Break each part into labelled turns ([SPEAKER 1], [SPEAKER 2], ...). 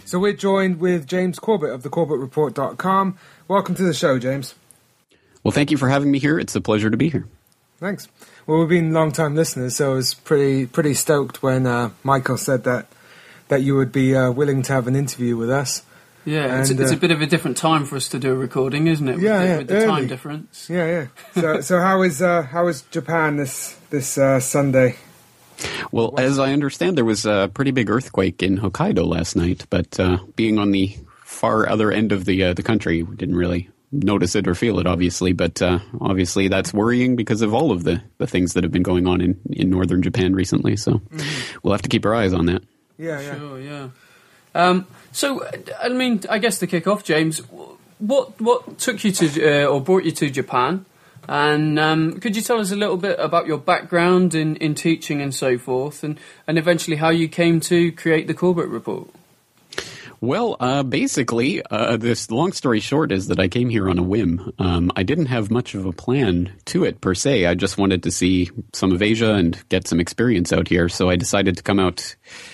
[SPEAKER 1] So we're joined with James Corbett of thecorbettreport.com. Welcome to the show, James.
[SPEAKER 2] Well, thank you for having me here. It's a pleasure to be here.
[SPEAKER 1] Thanks. Well, we've been long-time listeners, so I was pretty stoked when Michael said that you would be willing to have an interview with us.
[SPEAKER 3] Yeah, it's a bit of a different time for us to do a recording, isn't it? With the time difference.
[SPEAKER 1] Yeah. So how is Japan this Sunday?
[SPEAKER 2] Well, as I understand, there was a pretty big earthquake in Hokkaido last night, but being on the far other end of the country, we didn't really notice it or feel it, obviously. But obviously that's worrying because of all of the things that have been going on in northern Japan recently. So we'll have to keep our eyes on that.
[SPEAKER 1] Yeah.
[SPEAKER 3] Sure, yeah. So, I mean, I guess to kick off, James, what took you to or brought you to Japan? And could you tell us a little bit about your background in teaching and so forth, and eventually how you came to create the Corbett Report?
[SPEAKER 2] Well, basically, this long story short is that I came here on a whim. I didn't have much of a plan to it, per se. I just wanted to see some of Asia and get some experience out here. So I decided to come out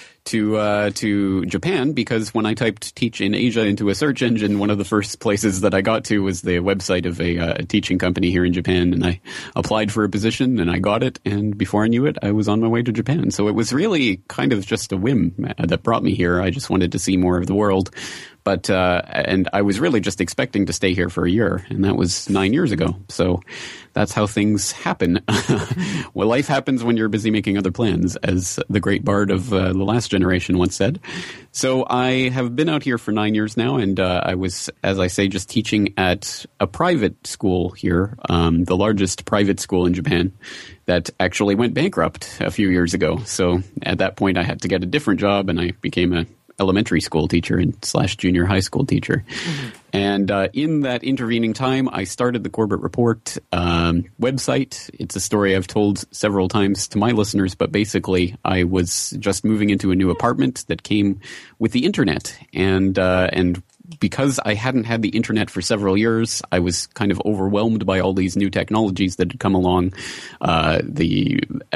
[SPEAKER 2] to Japan because when I typed teach in Asia into a search engine, one of the first places that I got to was the website of a teaching company here in Japan, and I applied for a position and I got it, and before I knew it, I was on my way to Japan. So it was really kind of just a whim that brought me here. I just wanted to see more of the world. But and I was really just expecting to stay here for a year, and that was 9 years ago. So that's how things happen. Well, life happens when you're busy making other plans, as the great bard of the last generation once said. So I have been out here for 9 years now, and I was, as I say, just teaching at a private school here, the largest private school in Japan that actually went bankrupt a few years ago. So at that point, I had to get a different job, and I became a elementary school teacher and / junior high school teacher. And in that intervening time, I started the Corbett Report website. It's a story I've told several times to my listeners, but basically I was just moving into a new apartment that came with the internet. And because I hadn't had the internet for several years, I was kind of overwhelmed by all these new technologies that had come along, the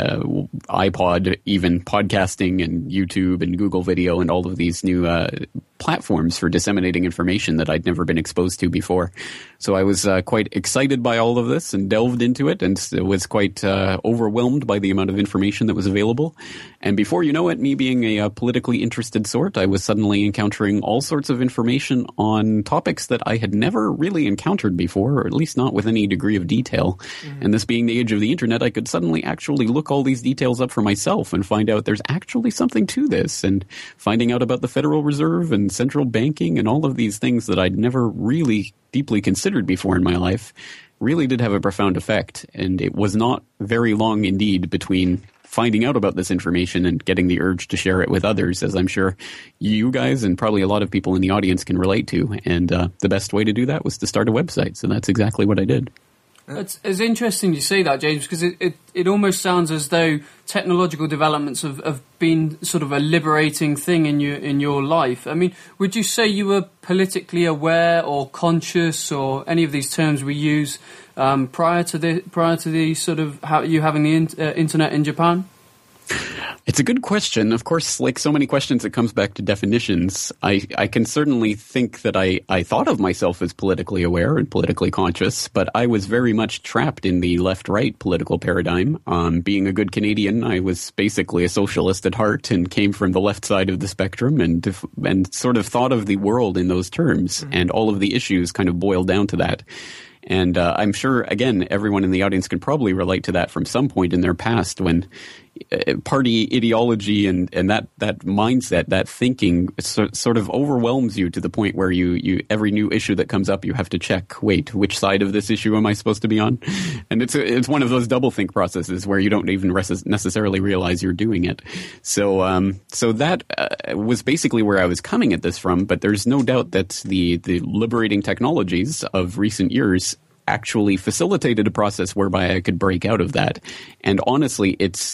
[SPEAKER 2] iPod, even podcasting and YouTube and Google Video and all of these new platforms for disseminating information that I'd never been exposed to before. So I was quite excited by all of this and delved into it, and was quite overwhelmed by the amount of information that was available. And before you know it, me being a politically interested sort, I was suddenly encountering all sorts of information on topics that I had never really encountered before, or at least not with any degree of detail. And this being the age of the internet, I could suddenly actually look all these details up for myself and find out there's actually something to this, and finding out about the Federal Reserve and central banking and all of these things that I'd never really deeply considered before in my life really did have a profound effect. And it was not very long indeed between finding out about this information and getting the urge to share it with others, as I'm sure you guys and probably a lot of people in the audience can relate to. And the best way to do that was to start a website. So that's exactly what I did.
[SPEAKER 3] It's interesting you say that, James, because it almost sounds as though technological developments have been sort of a liberating thing in your life. I mean, would you say you were politically aware or conscious, or any of these terms we use prior to the sort of how you having the internet in Japan?
[SPEAKER 2] It's a good question. Of course, like so many questions, it comes back to definitions. I can certainly think that I thought of myself as politically aware and politically conscious, but I was very much trapped in the left-right political paradigm. Being a good Canadian, I was basically a socialist at heart and came from the left side of the spectrum and sort of thought of the world in those terms, and all of the issues kind of boiled down to that. And I'm sure, again, everyone in the audience can probably relate to that from some point in their past when party ideology and that mindset, that thinking sort of overwhelms you to the point where you every new issue that comes up, you have to check, wait, which side of this issue am I supposed to be on? And it's one of those double think processes where you don't even necessarily realize you're doing it. So that was basically where I was coming at this from, but there's no doubt that the liberating technologies of recent years actually facilitated a process whereby I could break out of that. And honestly, it's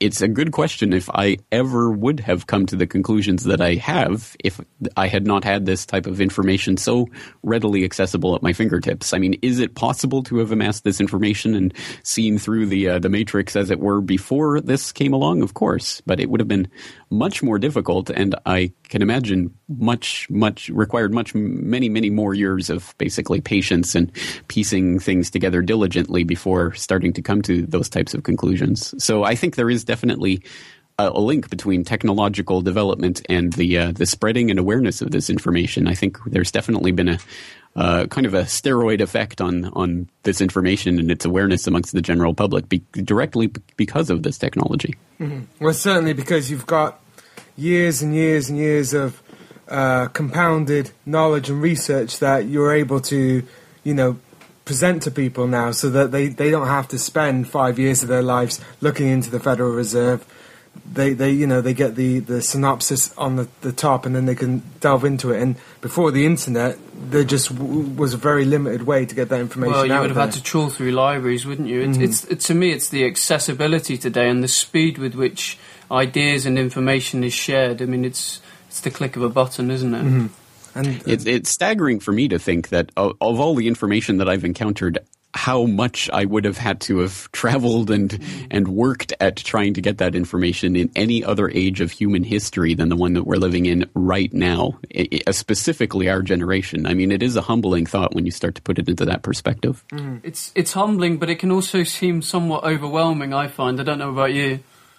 [SPEAKER 2] it's a good question if I ever would have come to the conclusions that I have if I had not had this type of information so readily accessible at my fingertips. I mean, is it possible to have amassed this information and seen through the matrix, as it were, before this came along? Of course, but it would have been much more difficult, and I can imagine required many more years of basically patience and piecing things together diligently before starting to come to those types of conclusions. So I think there is definitely a link between technological development and the spreading and awareness of this information. I think there's definitely been a kind of a steroid effect on this information and its awareness amongst the general public directly because of this technology.
[SPEAKER 1] Mm-hmm. Well, certainly because you've got years and years and years of compounded knowledge and research that you're able to, present to people now, so that they don't have to spend 5 years of their lives looking into the Federal Reserve. They get the synopsis on the top, and then they can delve into it. And before the internet, there just was a very limited way to get that information out.
[SPEAKER 3] Well, you would have had to trawl through libraries, wouldn't you? To me, it's the accessibility today and the speed with which ideas and information is shared. I mean, it's the click of a button, isn't it?
[SPEAKER 1] Mm-hmm.
[SPEAKER 2] And it's staggering for me to think that of all the information that I've encountered, how much I would have had to have traveled and worked at trying to get that information in any other age of human history than the one that we're living in right now, specifically our generation. I mean, it is a humbling thought when you start to put it into that perspective.
[SPEAKER 3] Mm. It's humbling, but it can also seem somewhat overwhelming, I find. I don't know about you.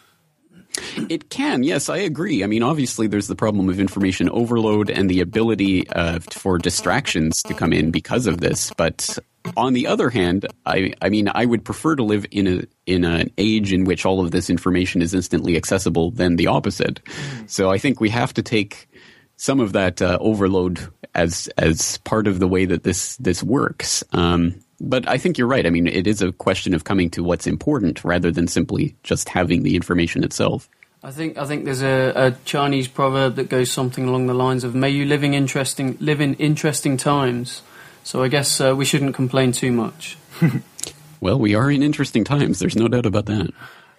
[SPEAKER 2] It can, yes, I agree. I mean, obviously there's the problem of information overload and the ability for distractions to come in because of this. But on the other hand, I mean, I would prefer to live in an age in which all of this information is instantly accessible than the opposite. So I think we have to take some of that overload as part of the way that this works. But I think you're right. I mean, it is a question of coming to what's important rather than simply just having the information itself.
[SPEAKER 3] I think there's a Chinese proverb that goes something along the lines of "May you live in interesting times." So I guess we shouldn't complain too much.
[SPEAKER 2] Well, we are in interesting times. There's no doubt about that.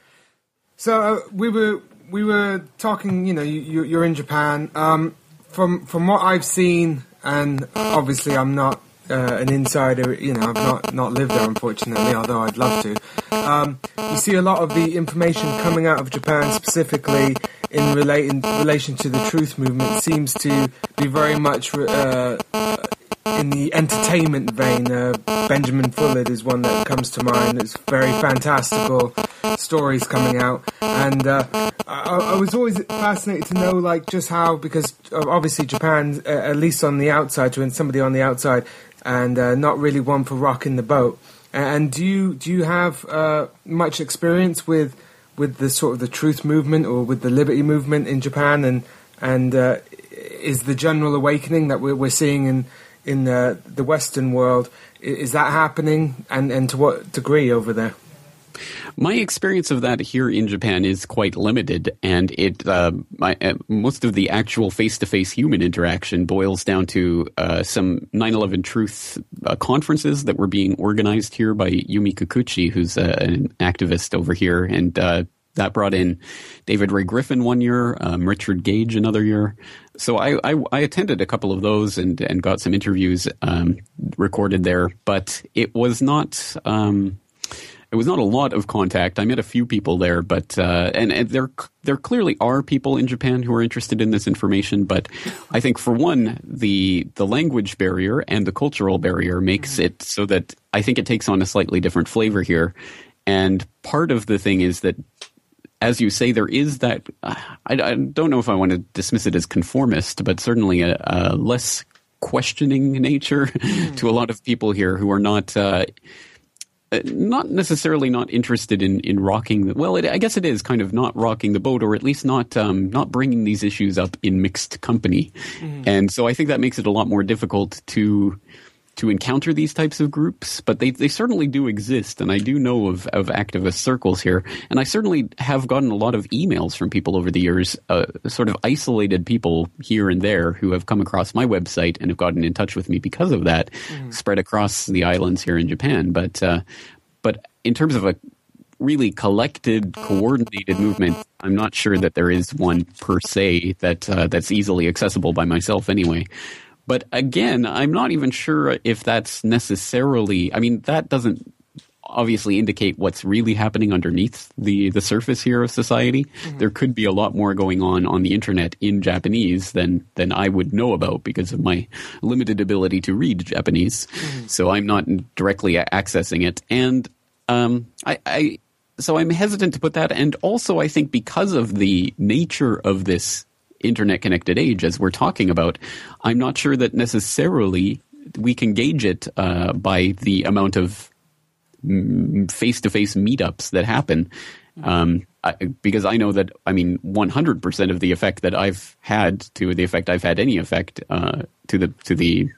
[SPEAKER 1] So we were talking. You're in Japan. From what I've seen, and obviously I'm not an insider, I've not lived there, unfortunately, although I'd love to. You see a lot of the information coming out of Japan, specifically in relation to the truth movement, seems to be very much in the entertainment vein. Benjamin Fullard is one that comes to mind. It's very fantastical stories coming out, and I was always fascinated to know, just how, because obviously Japan, at least on the outside, to somebody on the outside, and not really one for rocking the boat. And do you have much experience with the sort of the truth movement or with the liberty movement in Japan, and is the general awakening that we're seeing in the Western world, is that happening, and to what degree over there?
[SPEAKER 2] My experience of that here in Japan is quite limited, and most of the actual face-to-face human interaction boils down to some 9/11 Truth conferences that were being organized here by Yumi Kikuchi, who's an activist over here, and that brought in David Ray Griffin one year, Richard Gage another year. So I attended a couple of those and got some interviews recorded there, but it was not a lot of contact. I met a few people there, but and there clearly are people in Japan who are interested in this information. But I think, for one, the language barrier and the cultural barrier makes it so that I think it takes on a slightly different flavor here. And part of the thing is that, as you say, there is that. I don't know if I want to dismiss it as conformist, but certainly a less questioning nature to a lot of people here who are not necessarily not interested in rocking. I guess it is kind of not rocking the boat, or at least not bringing these issues up in mixed company. And so I think that makes it a lot more difficult to encounter these types of groups, but they certainly do exist, and I do know of activist circles here, and I certainly have gotten a lot of emails from people over the years, sort of isolated people here and there who have come across my website and have gotten in touch with me because of that, spread across the islands here in Japan. But in terms of a really collected, coordinated movement. I'm not sure that there is one per se that's easily accessible by myself anyway. But again, I'm not even sure if that's necessarily, I mean, that doesn't obviously indicate what's really happening underneath the surface here of society. Mm-hmm. There could be a lot more going on the internet in Japanese than I would know about because of my limited ability to read Japanese. Mm-hmm. So I'm not directly accessing it. And so I'm hesitant to put that. And also I think because of the nature of this internet connected age, as we're talking about, I'm not sure that necessarily we can gauge it by the amount of face-to-face meetups that happen, because I know that 100% of the effect that I've had to the effect I've had any effect to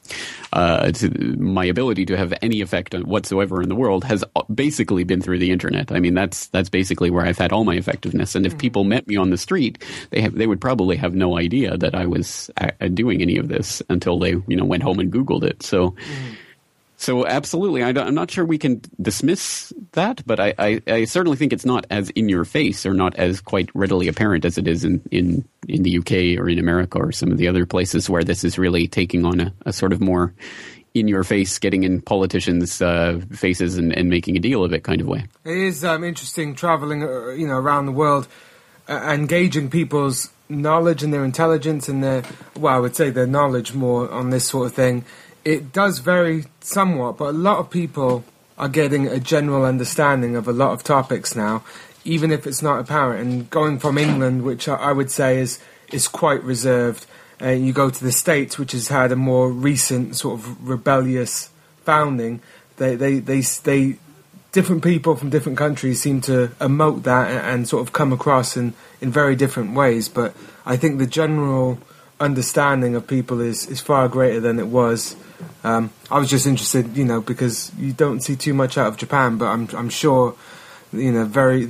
[SPEAKER 2] my ability to have any effect whatsoever in the world has basically been through the internet. I mean, that's basically where I've had all my effectiveness. And if people met me on the street, they would probably have no idea that I was doing any of this until they went home and Googled it. So. So absolutely, I'm not sure we can dismiss that, but I certainly think it's not as in your face or not as quite readily apparent as it is in the UK or in America or some of the other places where this is really taking on a sort of more in your face, getting in politicians' faces and making a deal of it kind of way.
[SPEAKER 1] It is interesting traveling, around the world and gauging people's knowledge and their intelligence and I would say their knowledge more on this sort of thing. It does vary somewhat, but a lot of people are getting a general understanding of a lot of topics now, even if it's not apparent. And going from England, which I would say is quite reserved, you go to the States, which has had a more recent sort of rebellious founding. They different people from different countries seem to emote that and sort of come across in very different ways. But I think the general understanding of people is far greater than it was. I was just interested, because you don't see too much out of Japan, but I'm sure, there's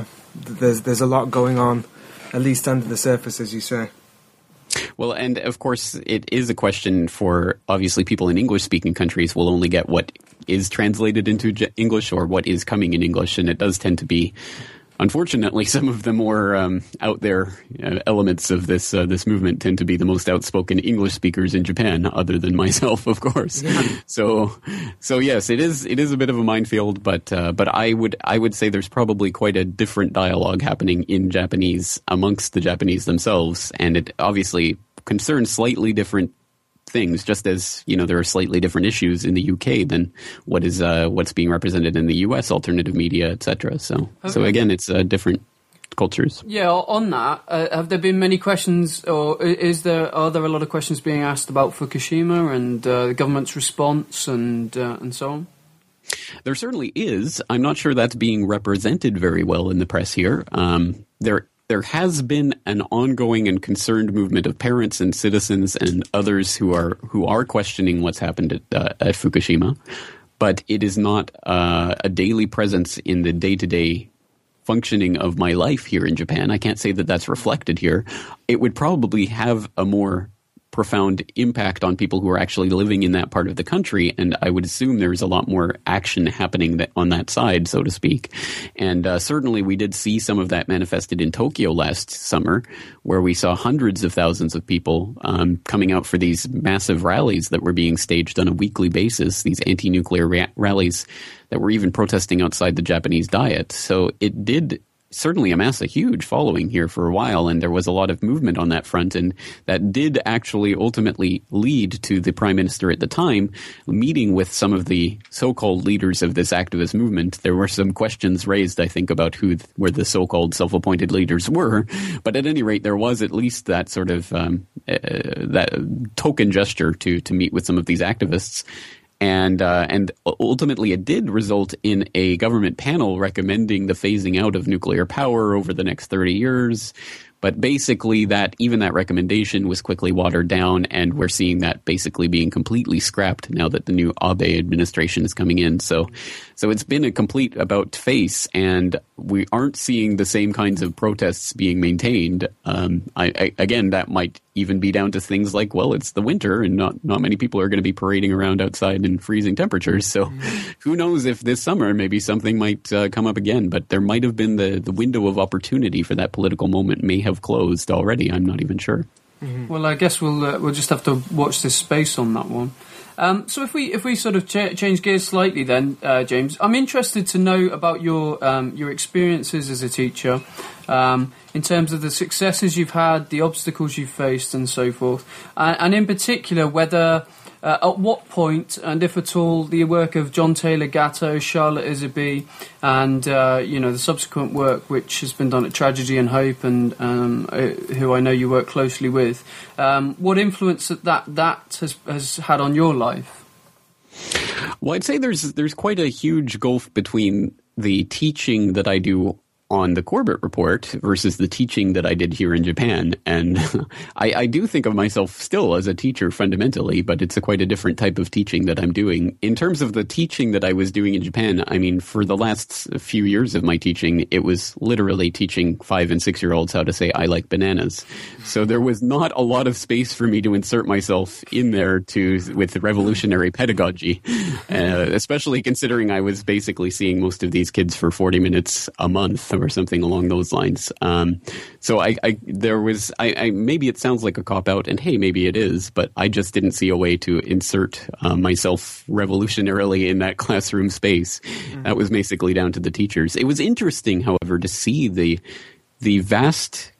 [SPEAKER 1] a lot going on, at least under the surface, as you say.
[SPEAKER 2] Well, and of course, it is a question for obviously people in English-speaking countries will only get what is translated into English or what is coming in English, and it does tend to be. Unfortunately, some of the more out there elements of this movement tend to be the most outspoken English speakers in Japan, other than myself, of course. Yeah. So yes, it is a bit of a minefield, but I would say there's probably quite a different dialogue happening in Japanese amongst the Japanese themselves, and it obviously concerns slightly different things, just as there are slightly different issues in the UK than what's being represented in the US alternative media, etc. So again, it's different cultures. Yeah.
[SPEAKER 3] On that, have there been many questions, or are there a lot of questions being asked about Fukushima and the government's response and so on?
[SPEAKER 2] There certainly is. I'm not sure that's being represented very well in the press here. There has been an ongoing and concerned movement of parents and citizens and others who are questioning what's happened at Fukushima, but it is not a daily presence in the day-to-day functioning of my life here in Japan. I can't say that that's reflected here. It would probably have a more profound impact on people who are actually living in that part of the country, and I would assume there's a lot more action happening on that side, so to speak. And certainly we did see some of that manifested in Tokyo last summer, where we saw hundreds of thousands of people coming out for these massive rallies that were being staged on a weekly basis, these anti-nuclear rallies that were even protesting outside the Japanese Diet. So it did certainly amass a huge following here for a while, and there was a lot of movement on that front, and that did actually ultimately lead to the prime minister at the time meeting with some of the so-called leaders of this activist movement. There were some questions raised, I think, about where the so-called self-appointed leaders were, but at any rate, there was at least that sort of that token gesture to meet with some of these activists. And ultimately it did result in a government panel recommending the phasing out of nuclear power over the next 30 years, But basically that recommendation was quickly watered down, and we're seeing that basically being completely scrapped now that the new Abe administration is coming in. So it's been a complete about face, and we aren't seeing the same kinds of protests being maintained. Again, that might even be down to things like, well, it's the winter and not many people are going to be parading around outside in freezing temperatures. So who knows if this summer maybe something might come up again. But there might have been the window of opportunity for that political moment may have closed already. I'm not even sure.
[SPEAKER 3] Mm-hmm. Well, I guess we'll just have to watch this space on that one. So if we sort of change gears slightly then, James, I'm interested to know about your experiences as a teacher, in terms of the successes you've had, the obstacles you've faced, and so forth, and in particular whether at what point, and if at all, the work of John Taylor Gatto, Charlotte Iserbyt, and the subsequent work which has been done at Tragedy and Hope, and who I know you work closely with, what influence that has had on your life?
[SPEAKER 2] Well, I'd say there's quite a huge gulf between the teaching that I do on the Corbett Report versus the teaching that I did here in Japan. And I do think of myself still as a teacher fundamentally, but it's quite a different type of teaching that I'm doing. In terms of the teaching that I was doing in Japan, I mean, for the last few years of my teaching, it was literally teaching 5- and 6-year-olds how to say, "I like bananas." So there was not a lot of space for me to insert myself in there with revolutionary pedagogy, especially considering I was basically seeing most of these kids for 40 minutes a month or something along those lines. So maybe it sounds like a cop-out, and hey, maybe it is, but I just didn't see a way to insert myself revolutionarily in that classroom space. Mm-hmm. That was basically down to the teachers. It was interesting, however, to see the vast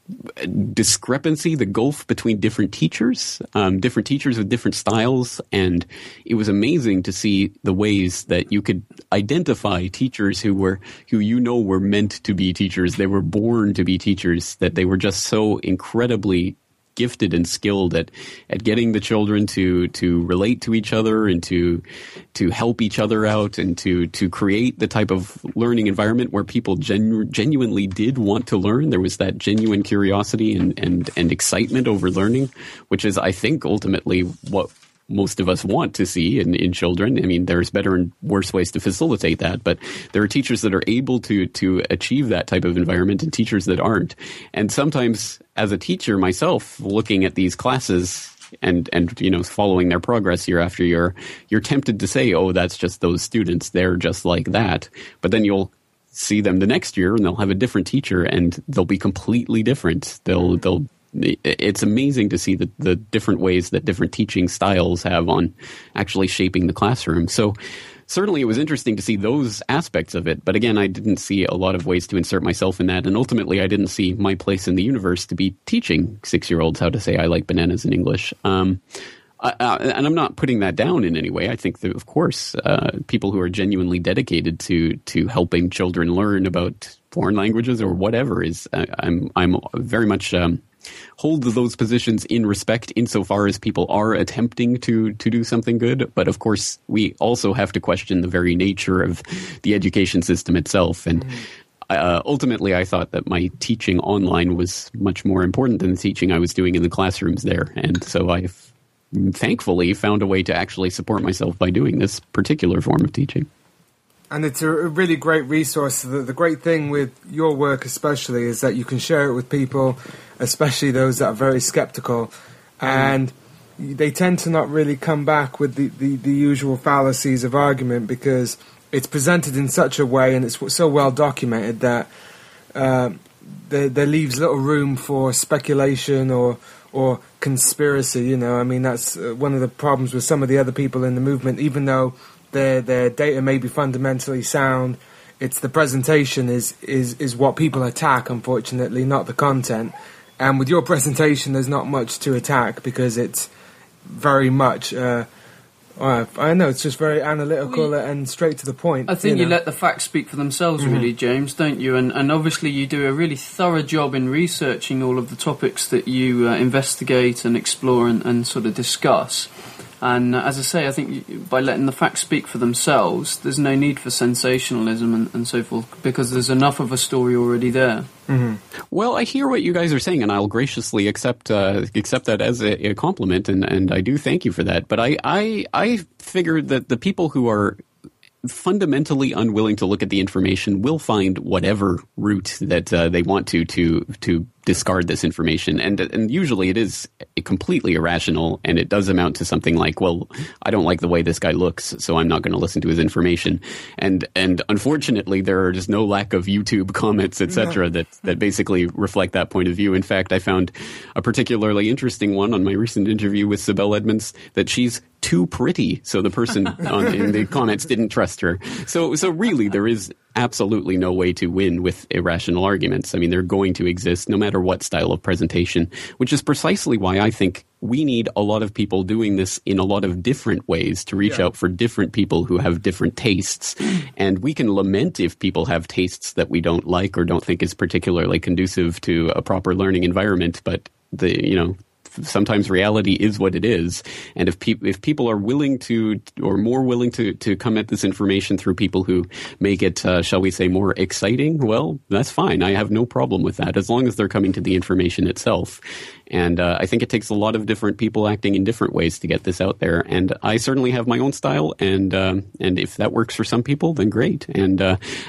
[SPEAKER 2] discrepancy, the gulf between different teachers with different styles, and it was amazing to see the ways that you could identify teachers who were meant to be teachers. They were born to be teachers, that they were just so incredibly gifted and skilled at getting the children to relate to each other and to help each other out and to create the type of learning environment where people genuinely did want to learn. There was that genuine curiosity and excitement over learning, which is, I think, ultimately what most of us want to see in children. I mean, there's better and worse ways to facilitate that, but there are teachers that are able to achieve that type of environment and teachers that aren't. And sometimes, as a teacher myself, looking at these classes and following their progress year after year, you're tempted to say, oh, that's just those students. They're just like that. But then you'll see them the next year and they'll have a different teacher and they'll be completely different. It's amazing to see the different ways that different teaching styles have on actually shaping the classroom. So certainly it was interesting to see those aspects of it. But again, I didn't see a lot of ways to insert myself in that. And ultimately, I didn't see my place in the universe to be teaching 6-year-olds how to say, "I like bananas" in English. And I'm not putting that down in any way. I think that, of course, people who are genuinely dedicated to helping children learn about foreign languages or whatever I'm very much hold those positions in respect insofar as people are attempting to do something good. But of course, we also have to question the very nature of the education system itself. And ultimately, I thought that my teaching online was much more important than the teaching I was doing in the classrooms there. And so I've thankfully found a way to actually support myself by doing this particular form of teaching.
[SPEAKER 1] And it's a really great resource. The great thing with your work especially is that you can share it with people, especially those that are very skeptical, and they tend to not really come back with the usual fallacies of argument because it's presented in such a way and it's so well documented that there leaves little room for speculation or conspiracy. I mean, that's one of the problems with some of the other people in the movement. Even though their data may be fundamentally sound, it's the presentation is what people attack, unfortunately, not the content. And with your presentation, there's not much to attack because it's very much, I know, it's just very analytical and straight to the point.
[SPEAKER 3] I think you let the facts speak for themselves, really, James, don't you? And obviously you do a really thorough job in researching all of the topics that you investigate and explore and sort of discuss. And as I say, I think by letting the facts speak for themselves, there's no need for sensationalism and so forth, because there's enough of a story already there.
[SPEAKER 2] Mm-hmm. Well, I hear what you guys are saying, and I'll graciously accept that as a compliment, and I do thank you for that. But I figured that the people who are fundamentally unwilling to look at the information will find whatever route that they want to discard this information, and usually it is completely irrational, and it does amount to something like, well, I don't like the way this guy looks, so I'm not going to listen to his information. And unfortunately, there is no lack of YouTube comments, etc., that basically reflect that point of view. In fact, I found a particularly interesting one on my recent interview with Sibel Edmonds, that she's too pretty, so the person in the comments didn't trust her. So really, there is absolutely no way to win with irrational arguments. I mean, they're going to exist no matter what style of presentation, which is precisely why I think we need a lot of people doing this in a lot of different ways to reach out for different people who have different tastes. And we can lament if people have tastes that we don't like or don't think is particularly conducive to a proper learning environment, but sometimes reality is what it is. And if people are willing to, or more willing to come at this information through people who make it, shall we say, more exciting, well, that's fine. I have no problem with that, as long as they're coming to the information itself. And I think it takes a lot of different people acting in different ways to get this out there. And I certainly have my own style, and if that works for some people, then great. And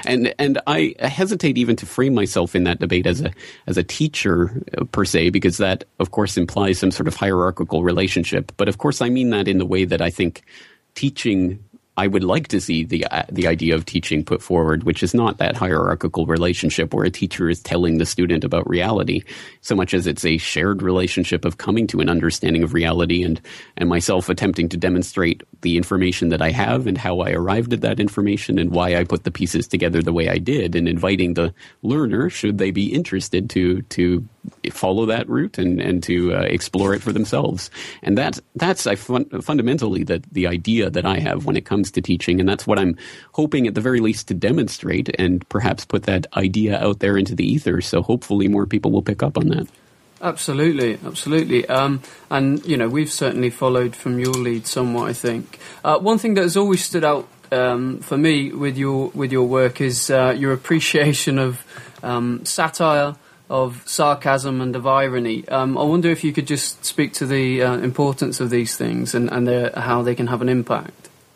[SPEAKER 2] I hesitate even to frame myself in that debate as a teacher per se, because that, of course, implies some sort of hierarchical relationship. But of course, I mean that in the way that I think teaching, I would like to see the idea of teaching put forward, which is not that hierarchical relationship where a teacher is telling the student about reality, so much as it's a shared relationship of coming to an understanding of reality, and myself attempting to demonstrate the information that I have and how I arrived at that information and why I put the pieces together the way I did, and inviting the learner, should they be interested, to follow that route and to explore it for themselves. And that's fundamentally the idea that I have when it comes to teaching, and that's what I'm hoping at the very least to demonstrate, and perhaps put that idea out there into the ether, so hopefully more people will pick up on that.
[SPEAKER 3] Absolutely. And we've certainly followed from your lead somewhat, I think. One thing that has always stood out for me with your work is your appreciation of satire, of sarcasm, and of irony. I wonder if you could just speak to the importance of these things and how they can have an impact.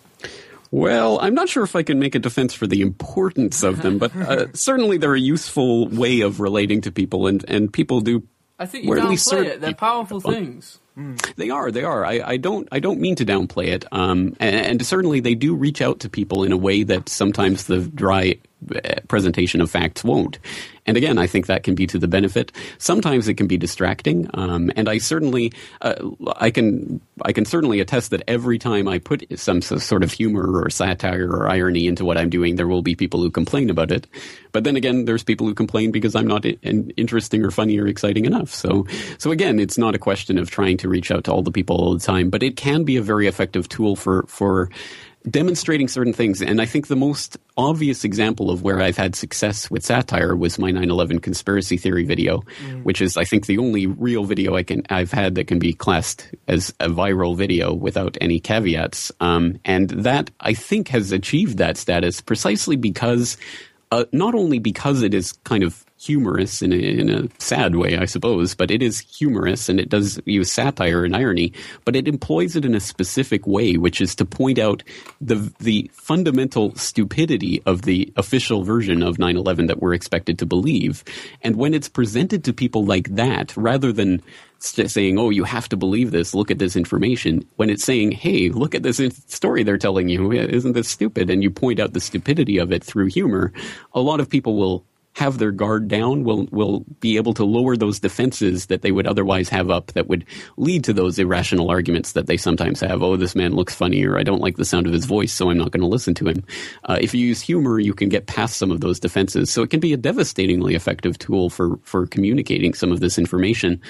[SPEAKER 2] Well, I'm not sure if I can make a defense for the importance of them, but certainly they're a useful way of relating to people, and people do.
[SPEAKER 3] I think you downplay it. They're powerful things.
[SPEAKER 2] They are. I don't mean to downplay it. And certainly they do reach out to people in a way that sometimes the dry presentation of facts won't. And again, I think that can be to the benefit. Sometimes it can be distracting. And I certainly, I can certainly attest that every time I put some sort of humor or satire or irony into what I'm doing, there will be people who complain about it. But then again, there's people who complain because I'm not interesting or funny or exciting enough. So again, it's not a question of trying to reach out to all the people all the time, but it can be a very effective tool for demonstrating certain things. And I think the most obvious example of where I've had success with satire was my 9/11 conspiracy theory video, which is, I think, the only real video I've had that can be classed as a viral video without any caveats. And that, I think, has achieved that status precisely because, not only because it is kind of humorous in a sad way, I suppose, but it is humorous and it does use satire and irony, but it employs it in a specific way, which is to point out the fundamental stupidity of the official version of 9/11 that we're expected to believe. And when it's presented to people like that, rather than saying, oh, you have to believe this, look at this information, when it's saying, hey, look at this story they're telling you, isn't this stupid? And you point out the stupidity of it through humor, a lot of people will have their guard down, will be able to lower those defenses that they would otherwise have up that would lead to those irrational arguments that they sometimes have. Oh, this man looks funny, or I don't like the sound of his voice, so I'm not going to listen to him. If you use humor, you can get past some of those defenses. So it can be a devastatingly effective tool for communicating some of this information.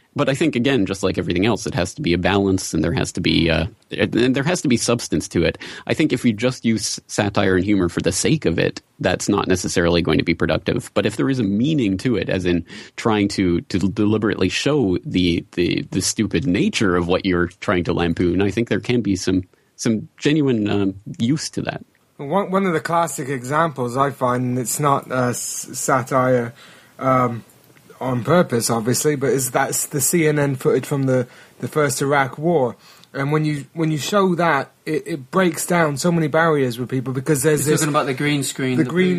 [SPEAKER 2] But I think, again, just like everything else, it has to be a balance, and there has to be substance to it. I think if you just use satire and humor for the sake of it, that's not necessarily going to be productive. But if there is a meaning to it, as in trying to deliberately show the stupid nature of what you're trying to lampoon, I think there can be some genuine use to that.
[SPEAKER 1] One of the classic examples I find, and it's not satire on purpose, obviously, but that's the CNN footage from the first Iraq War. And when you show that, it breaks down so many barriers with people, because there's
[SPEAKER 3] You're talking about the green screen.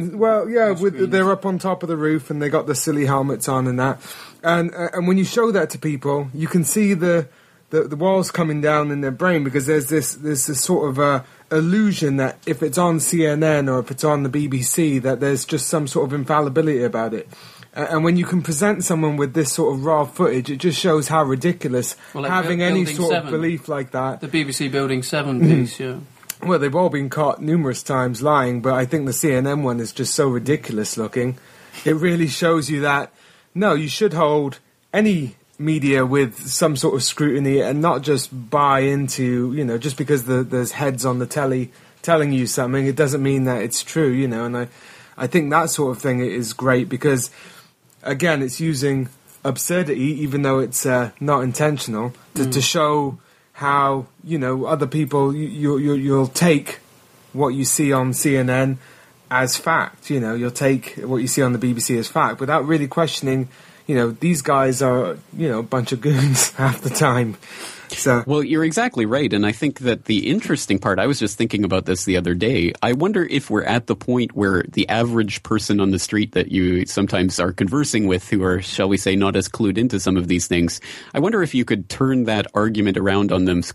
[SPEAKER 1] They're up on top of the roof and they got the silly helmets on and that. And when you show that to people, you can see the walls coming down in their brain, because there's this sort of illusion that if it's on CNN or if it's on the BBC, that there's just some sort of infallibility about it. And when you can present someone with this sort of raw footage, it just shows how ridiculous having any sort of belief like that.
[SPEAKER 3] The BBC Building 7 piece, yeah.
[SPEAKER 1] Well, they've all been caught numerous times lying, but I think the CNN one is just so ridiculous looking. It really shows you that, no, you should hold any media with some sort of scrutiny and not just buy into, just because there's heads on the telly telling you something, it doesn't mean that it's true, and I think that sort of thing is great, because again, it's using absurdity, even though it's not intentional, to show how other people you'll take what you see on CNN as fact. You'll take what you see on the BBC as fact without really questioning. These guys are a bunch of goons half the time. So.
[SPEAKER 2] Well, you're exactly right, and I think that the interesting part, I was just thinking about this the other day, I wonder if we're at the point where the average person on the street that you sometimes are conversing with, who are, shall we say, not as clued into some of these things, I wonder if you could turn that argument around on them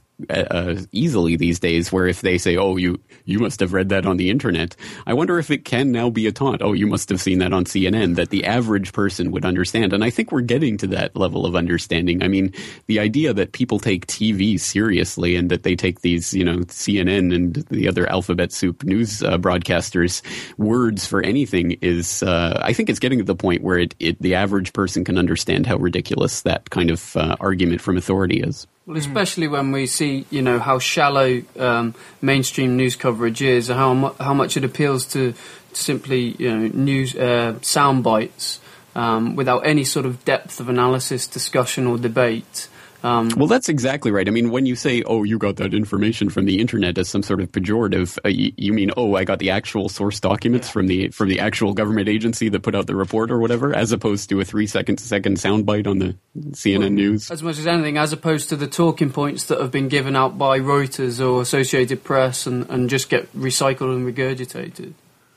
[SPEAKER 2] easily these days, where if they say, oh, you must have read that on the internet, I wonder if it can now be a taunt, oh, you must have seen that on CNN, that the average person would understand. And I think we're getting to that level of understanding. I mean, the idea that people take TV seriously and that they take these, CNN and the other alphabet soup news broadcasters words for anything is, I think it's getting to the point where the average person can understand how ridiculous that kind of argument from authority is.
[SPEAKER 3] Well, especially when we see, how shallow mainstream news coverage is, how much it appeals to simply, news sound bites without any sort of depth of analysis, discussion, or debate.
[SPEAKER 2] Well, that's exactly right. I mean, when you say, oh, you got that information from the internet as some sort of pejorative, you mean, oh, I got the actual source documents from the actual government agency that put out the report or whatever, as opposed to a 3-second soundbite on the CNN News.
[SPEAKER 3] As much as anything, as opposed to the talking points that have been given out by Reuters or Associated Press and just get recycled and regurgitated.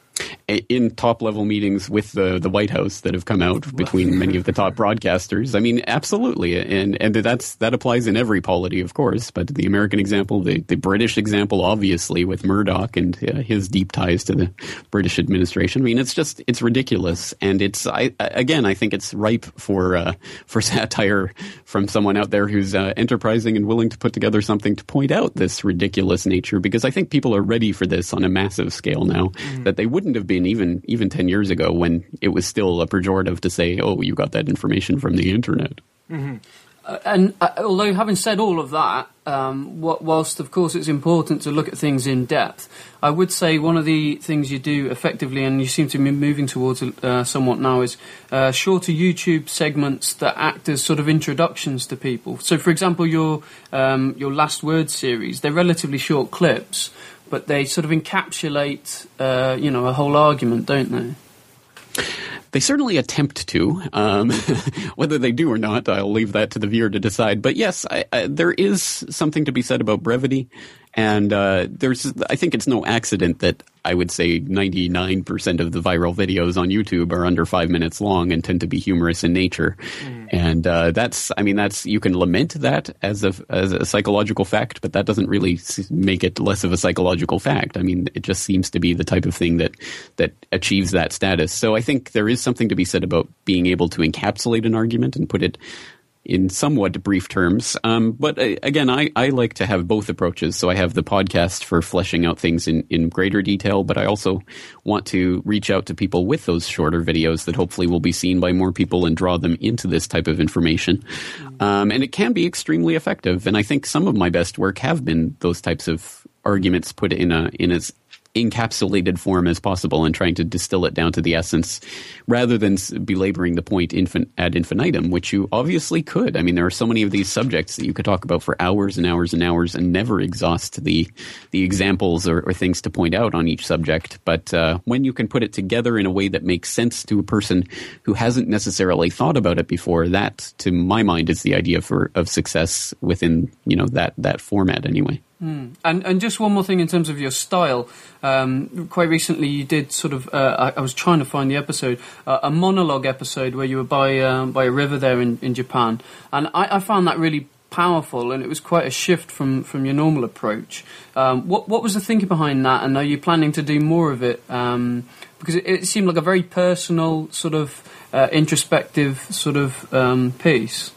[SPEAKER 2] In top-level meetings with the White House that have come out between many of the top broadcasters. I mean, absolutely. And that applies in every polity, of course. But the American example, the British example, obviously, with Murdoch and his deep ties to the British administration. I mean, it's ridiculous. And I think it's ripe for satire from someone out there who's enterprising and willing to put together something to point out this ridiculous nature. Because I think people are ready for this on a massive scale now, that they wouldn't have been even 10 years ago, when it was still a pejorative to say, oh, you got that information from the internet.
[SPEAKER 3] Mm-hmm. And although having said all of that, whilst of course it's important to look at things in depth, I would say one of the things you do effectively, and you seem to be moving towards somewhat now, is shorter YouTube segments that act as sort of introductions to people. So, for example, your Last Word series, they're relatively short clips, but they sort of encapsulate, a whole argument, don't they?
[SPEAKER 2] They certainly attempt to. Whether they do or not, I'll leave that to the viewer to decide. But yes, there is something to be said about brevity. And I think it's no accident that I would say 99% of the viral videos on YouTube are under 5 minutes long and tend to be humorous in nature. And that's you can lament that as a psychological fact, but that doesn't really make it less of a psychological fact. I mean, it just seems to be the type of thing that achieves that status. So I think there is something to be said about being able to encapsulate an argument and put it in somewhat brief terms. But again, I like to have both approaches. So I have the podcast for fleshing out things in greater detail, but I also want to reach out to people with those shorter videos that hopefully will be seen by more people and draw them into this type of information. And it can be extremely effective. And I think some of my best work have been those types of arguments put in as encapsulated form as possible and trying to distill it down to the essence rather than belaboring the point ad infinitum, which you obviously could. I mean, there are so many of these subjects that you could talk about for hours and hours and hours and never exhaust the examples or things to point out on each subject. But when you can put it together in a way that makes sense to a person who hasn't necessarily thought about it before, that, to my mind, is the idea of success within, that format anyway.
[SPEAKER 3] And just one more thing in terms of your style. Quite recently you did sort of, I was trying to find the episode, a monologue episode where you were by a river there in Japan. And I found that really powerful, and it was quite a shift from your normal approach. What was the thinking behind that, and are you planning to do more of it? Because it seemed like a very personal, sort of introspective sort of piece.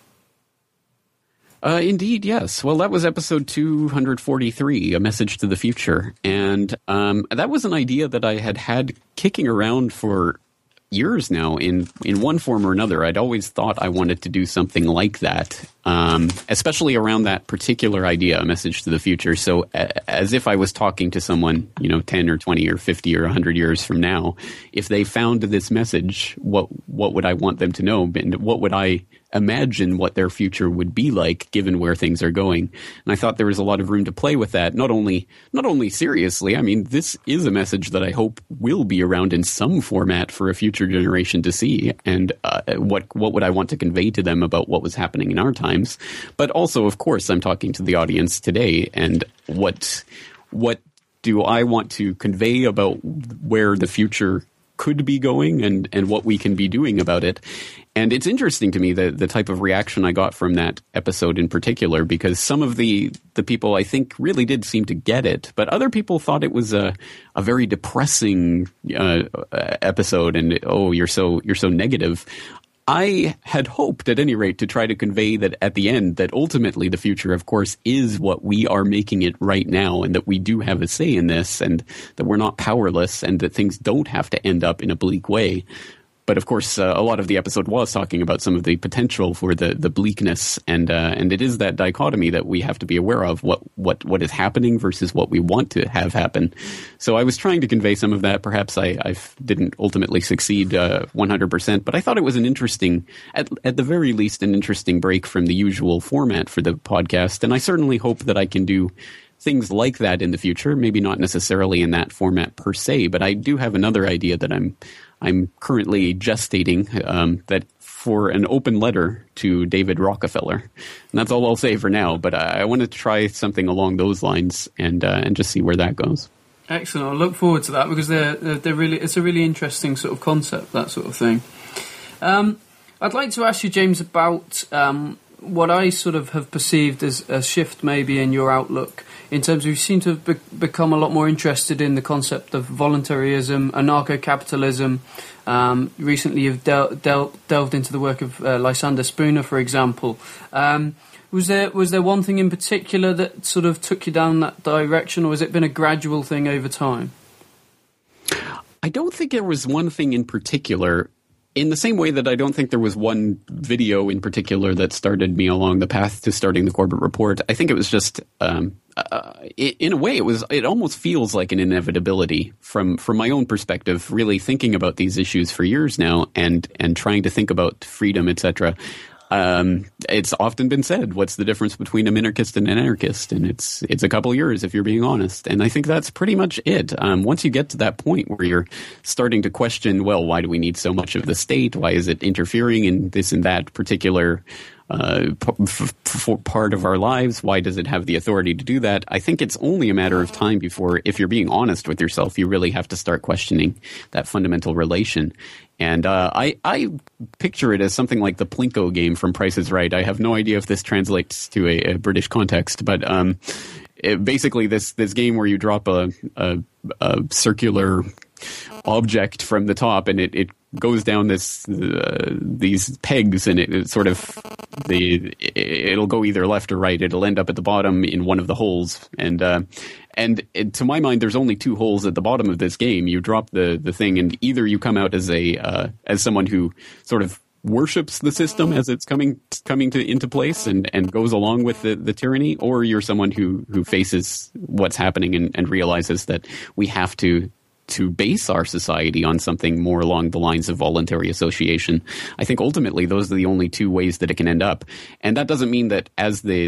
[SPEAKER 2] Indeed, yes. Well, that was episode 243, A Message to the Future. And that was an idea that I had kicking around for years now in one form or another. I'd always thought I wanted to do something like that, especially around that particular idea, A Message to the Future. So as if I was talking to someone, 10 or 20 or 50 or 100 years from now, if they found this message, what would I want them to know? And what would I imagine what their future would be like given where things are going? And I thought there was a lot of room to play with that, not only seriously. I mean, this is a message that I hope will be around in some format for a future generation to see, and what would I want to convey to them about what was happening in our times. But also, of course, I'm talking to the audience today, and what do I want to convey about where the future could be going and what we can be doing about it. And it's interesting to me the type of reaction I got from that episode in particular, because some of the people I think really did seem to get it, but other people thought it was a very depressing episode, and you're so negative. I had hoped, at any rate, to try to convey that at the end, that ultimately the future, of course, is what we are making it right now, and that we do have a say in this, and that we're not powerless, and that things don't have to end up in a bleak way. But of course, a lot of the episode was talking about some of the potential for the bleakness, and it is that dichotomy that we have to be aware of, what is happening versus what we want to have happen. So I was trying to convey some of that. Perhaps I didn't ultimately succeed 100%, but I thought it was an interesting, at the very least, an interesting break from the usual format for the podcast. And I certainly hope that I can do things like that in the future. Maybe not necessarily in that format per se, but I do have another idea that I'm currently gestating, that for an open letter to David Rockefeller. And that's all I'll say for now, but I want to try something along those lines and just see where that goes.
[SPEAKER 3] Excellent. I look forward to that, because they're really, it's a really interesting sort of concept, that sort of thing. I'd like to ask you, James, about what I sort of have perceived as a shift maybe in your outlook, in terms of you seem to have become a lot more interested in the concept of voluntarism, anarcho-capitalism. Recently you've delved into the work of Lysander Spooner, for example. Was there one thing in particular that sort of took you down that direction, or has it been a gradual thing over time?
[SPEAKER 2] I don't think there was one thing in particular. In the same way that I don't think there was one video in particular that started me along the path to starting the Corbett Report. I think it was just, in a way, it almost feels like an inevitability from my own perspective, really thinking about these issues for years now and trying to think about freedom, etc. It's often been said, what's the difference between a minarchist and an anarchist? And it's a couple of years, if you're being honest. And I think that's pretty much it. Once you get to that point where you're starting to question, well, why do we need so much of the state? Why is it interfering in this and that particular part of our lives? Why does it have the authority to do that? I think it's only a matter of time before, if you're being honest with yourself, you really have to start questioning that fundamental relation. And I picture it as something like the Plinko game from Price is Right. I have no idea if this translates to a British context, but basically this game where you drop a circular object from the top and it goes down these pegs, and it sort of it'll go either left or right. It'll end up at the bottom in one of the holes, and to my mind, there's only two holes at the bottom of this game. You drop the thing, and either you come out as as someone who sort of worships the system as it's coming into place and goes along with the tyranny, or you're someone who faces what's happening and realizes that we have to base our society on something more along the lines of voluntary association. I think ultimately those are the only two ways that it can end up. And that doesn't mean that as the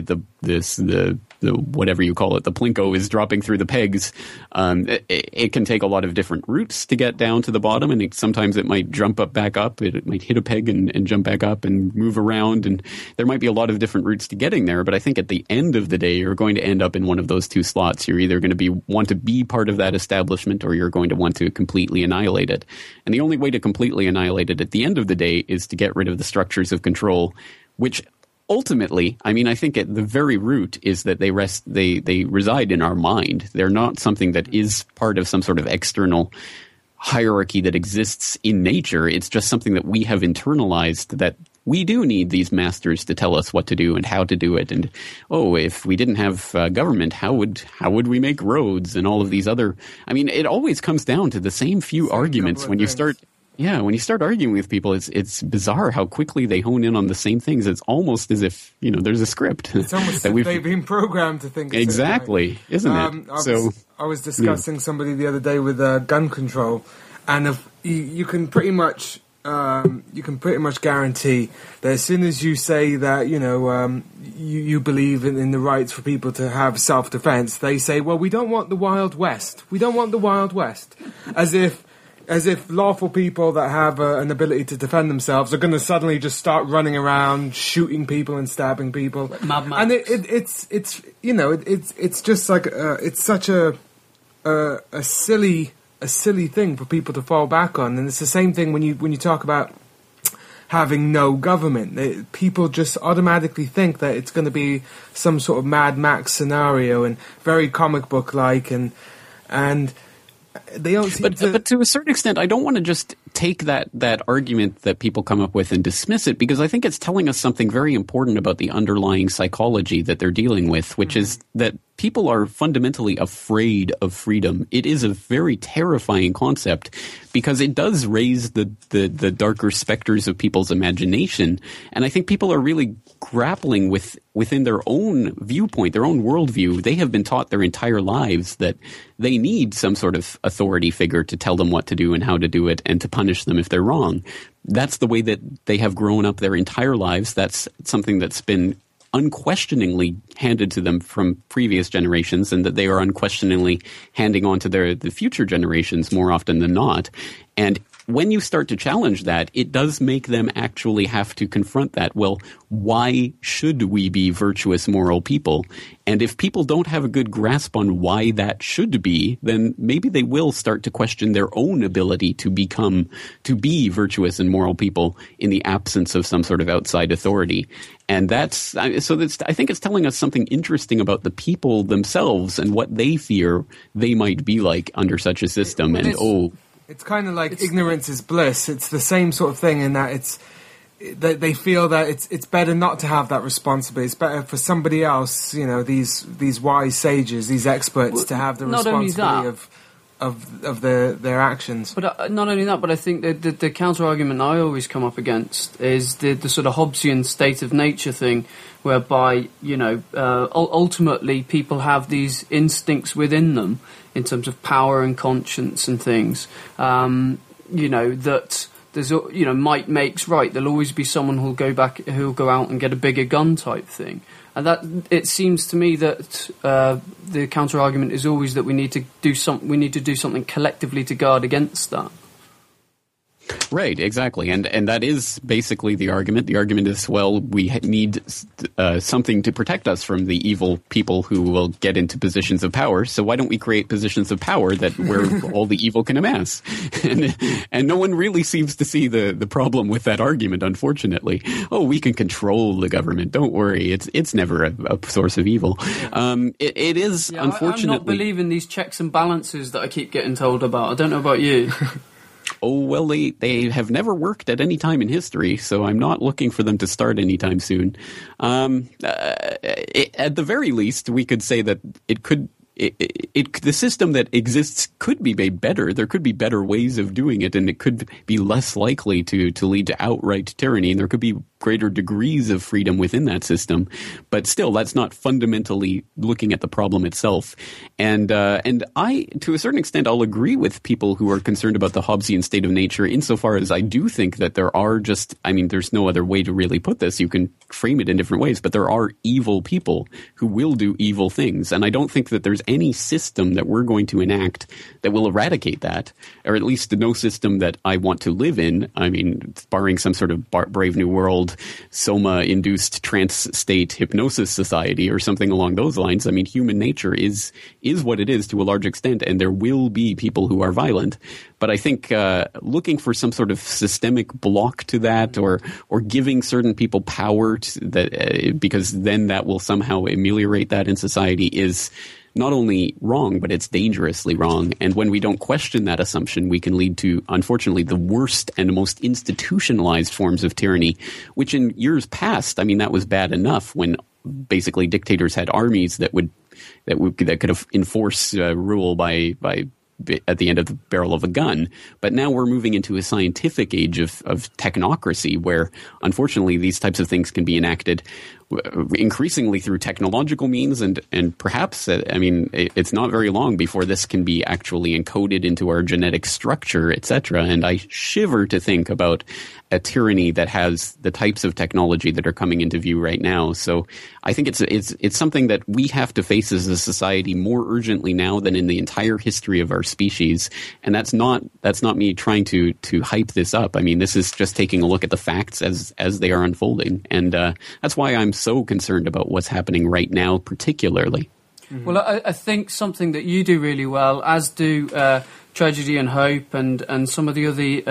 [SPEAKER 2] whatever you call it, the plinko is dropping through the pegs, it can take a lot of different routes to get down to the bottom, and sometimes it might jump back up. It might hit a peg and jump back up and move around, and there might be a lot of different routes to getting there. But I think at the end of the day, you're going to end up in one of those two slots. You're either going to want to be part of that establishment, or you're going to want to completely annihilate it. And the only way to completely annihilate it at the end of the day is to get rid of the structures of control, which ultimately, I mean, I think at the very root is that they reside in our mind. They're not something that is part of some sort of external hierarchy that exists in nature. It's just something that we have internalized, that we do need these masters to tell us what to do and how to do it. And, if we didn't have government, how would we make roads and all of these other... I mean, it always comes down to the same few arguments when you start... Yeah, when you start arguing with people, it's bizarre how quickly they hone in on the same things. It's almost as if, there's a script.
[SPEAKER 1] It's almost as if they've been programmed to think.
[SPEAKER 2] Exactly, isn't it?
[SPEAKER 1] I was discussing somebody the other day with gun control, and if you can pretty much guarantee that as soon as you say that you believe in the rights for people to have self-defense, they say, well, we don't want the Wild West. We don't want the Wild West, as if lawful people that have an ability to defend themselves are going to suddenly just start running around shooting people and stabbing people.
[SPEAKER 3] Mad Max.
[SPEAKER 1] And it's just like it's such a silly thing for people to fall back on. And it's the same thing when you talk about having no government. People just automatically think that it's going to be some sort of Mad Max scenario and very comic book like and they don't seem
[SPEAKER 2] but to a certain extent, I don't want to just take that argument that people come up with and dismiss it, because I think it's telling us something very important about the underlying psychology that they're dealing with, which is that people are fundamentally afraid of freedom. It is a very terrifying concept because it does raise the darker specters of people's imagination. And I think people are really grappling within their own viewpoint, their own worldview. They have been taught their entire lives that they need some sort of authority figure to tell them what to do and how to do it and to punish them if they're wrong. That's the way that they have grown up their entire lives. That's something that's been unquestioningly handed to them from previous generations, and that they are unquestioningly handing on to the future generations more often than not. And when you start to challenge that, it does make them actually have to confront that. Well, why should we be virtuous, moral people? And if people don't have a good grasp on why that should be, then maybe they will start to question their own ability to be virtuous and moral people in the absence of some sort of outside authority. And I think it's telling us something interesting about the people themselves and what they fear they might be like under such a system.
[SPEAKER 1] It's kind of like ignorance is bliss. It's the same sort of thing in that they feel that it's better not to have that responsibility. It's better for somebody else, these wise sages, these experts, to have the responsibility of their actions.
[SPEAKER 3] But not only that, but I think the counter-argument I always come up against is the sort of Hobbesian state of nature thing, whereby, ultimately people have these instincts within them in terms of power and conscience and things, that there's, might makes right. There'll always be someone who'll go out and get a bigger gun type thing. And that it seems to me that the counter argument is always that we need to do something collectively to guard against that.
[SPEAKER 2] Right, exactly. And that is basically the argument. The argument is, well, we need something to protect us from the evil people who will get into positions of power. So why don't we create positions of power where all the evil can amass? And no one really seems to see the problem with that argument, unfortunately. Oh, we can control the government. Don't worry. It's never a source of evil. It is, unfortunately...
[SPEAKER 3] I'm not believing these checks and balances that I keep getting told about. I don't know about you.
[SPEAKER 2] they have never worked at any time in history, so I'm not looking for them to start anytime soon. At the very least, we could say that it could. The system that exists could be made better. There could be better ways of doing it, and it could be less likely to lead to outright tyranny. And there could be greater degrees of freedom within that system. But still, that's not fundamentally looking at the problem itself. And I, to a certain extent, I'll agree with people who are concerned about the Hobbesian state of nature, insofar as I do think that there are there's no other way to really put this. You can frame it in different ways, but there are evil people who will do evil things. And I don't think that there's any system that we're going to enact that will eradicate that, or at least no system that I want to live in. I mean, barring some sort of Brave New World, Soma-induced trance state hypnosis society or something along those lines. I mean, human nature is what it is to a large extent, and there will be people who are violent. But I think looking for some sort of systemic block to that, or giving certain people power because then that will somehow ameliorate that in society, is not only wrong, but it's dangerously wrong. And when we don't question that assumption, we can lead to, unfortunately, the worst and most institutionalized forms of tyranny, which in years past, I mean, that was bad enough when basically dictators had armies that could enforce rule by at the end of the barrel of a gun. But now we're moving into a scientific age of technocracy, where unfortunately these types of things can be enacted increasingly through technological means, and perhaps, I mean, it's not very long before this can be actually encoded into our genetic structure, etc. And I shiver to think about a tyranny that has the types of technology that are coming into view right now. So I think it's something that we have to face as a society more urgently now than in the entire history of our species. And that's not me trying to hype this up. I mean, this is just taking a look at the facts as they are unfolding, and that's why I'm so concerned about what's happening right now, particularly.
[SPEAKER 3] Mm-hmm. Well, I think something that you do really well, as do Tragedy and Hope and some of the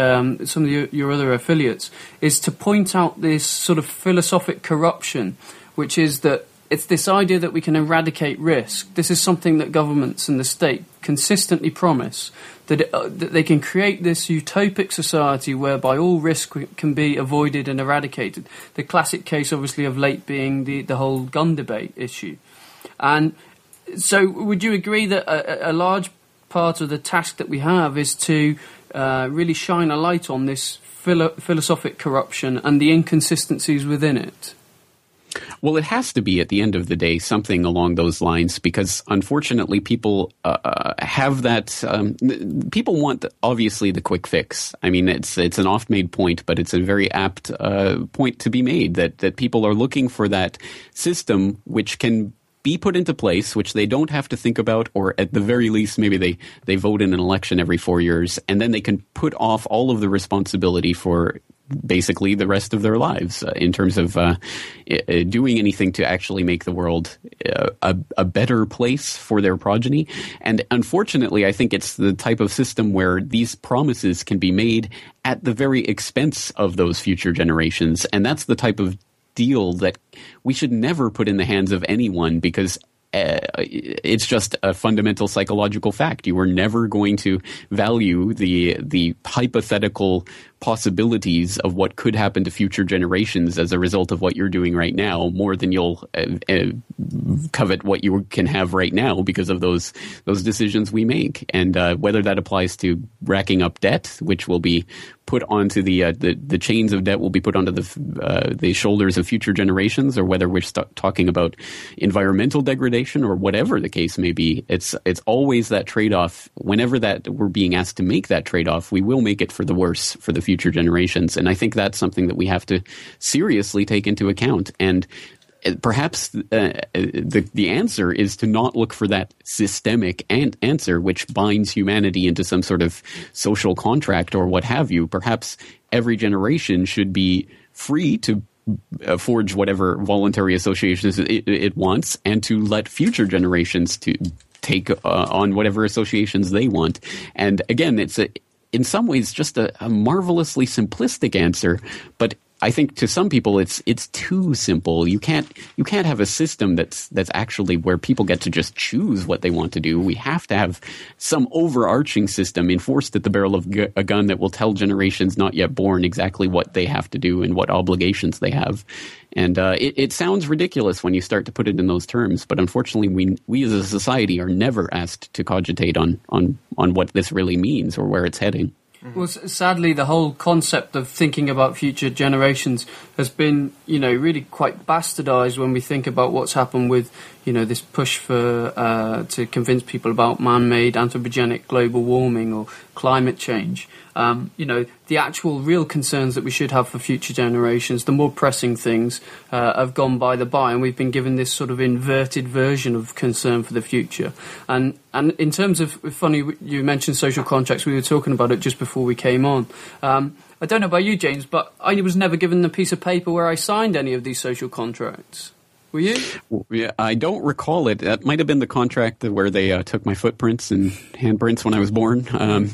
[SPEAKER 3] other your other affiliates, is to point out this sort of philosophic corruption, which is that it's this idea that we can eradicate risk. This is something that governments and the state consistently promise, that they can create this utopic society whereby all risk can be avoided and eradicated. The classic case, obviously, of late being the whole gun debate issue. And so would you agree that a large part of the task that we have is to really shine a light on this philosophic corruption and the inconsistencies within it?
[SPEAKER 2] Well, it has to be, at the end of the day, something along those lines, because unfortunately people have that people want, obviously, the quick fix. I mean, it's an oft-made point, but it's a very apt point to be made, that people are looking for that system which can be put into place, which they don't have to think about, or at the very least, maybe they vote in an election every 4 years, and then they can put off all of the responsibility for basically the rest of their lives in terms of doing anything to actually make the world a better place for their progeny. And unfortunately, I think it's the type of system where these promises can be made at the very expense of those future generations. And that's the type of deal that we should never put in the hands of anyone, because it's just a fundamental psychological fact. You are never going to value the hypothetical possibilities of what could happen to future generations as a result of what you're doing right now more than you'll covet what you can have right now because of those decisions we make. And whether that applies to racking up debt, which will be put onto the chains of debt will be put onto the shoulders of future generations, or whether we're talking about environmental degradation or whatever the case may be, it's always that trade-off. Whenever that we're being asked to make that trade-off, we will make it for the worse for the future generations. And I think that's something that we have to seriously take into account. And perhaps the answer is to not look for that systemic answer which binds humanity into some sort of social contract or what have you. Perhaps every generation should be free to forge whatever voluntary associations it wants, and to let future generations to take on whatever associations they want. And again, it's in some ways just a marvelously simplistic answer, but I think to some people it's too simple. You can't have a system that's actually where people get to just choose what they want to do. We have to have some overarching system enforced at the barrel of a gun that will tell generations not yet born exactly what they have to do and what obligations they have. And it sounds ridiculous when you start to put it in those terms, but unfortunately we as a society are never asked to cogitate on what this really means or where it's heading.
[SPEAKER 3] Well, sadly, the whole concept of thinking about future generations has been, really quite bastardized when we think about what's happened with, this push for to convince people about man-made anthropogenic global warming or climate change. The actual real concerns that we should have for future generations, the more pressing things, have gone by the by, and we've been given this sort of inverted version of concern for the future. And in terms of, funny, you mentioned social contracts, we were talking about it just before we came on. I don't know about you, James, but I was never given a piece of paper where I signed any of these social contracts. Were you?
[SPEAKER 2] Yeah, I don't recall it. That might have been the contract where they took my footprints and handprints when I was born.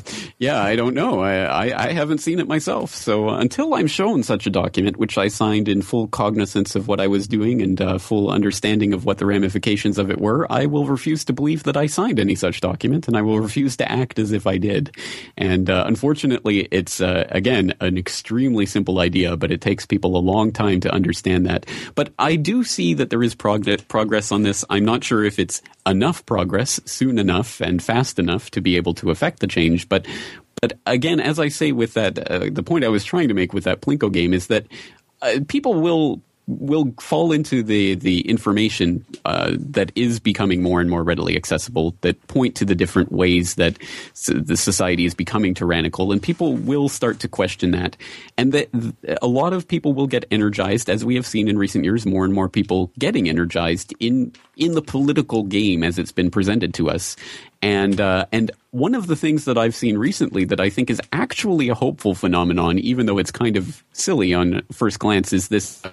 [SPEAKER 2] I don't know. I haven't seen it myself. So until I'm shown such a document, which I signed in full cognizance of what I was doing and full understanding of what the ramifications of it were, I will refuse to believe that I signed any such document, and I will refuse to act as if I did. And unfortunately, it's, again, an extremely simple idea, but it takes people a long time to understand that. But I do see that there is progress on this. I'm not sure if it's enough progress soon enough and fast enough to be able to affect the change. But again, as I say with that, the point I was trying to make with that Plinko game is that people will fall into the information that is becoming more and more readily accessible, that point to the different ways that the society is becoming tyrannical, and people will start to question that. And that a lot of people will get energized, as we have seen in recent years, more and more people getting energized in the political game as it's been presented to us. And one of the things that I've seen recently that I think is actually a hopeful phenomenon, even though it's kind of silly on first glance, is this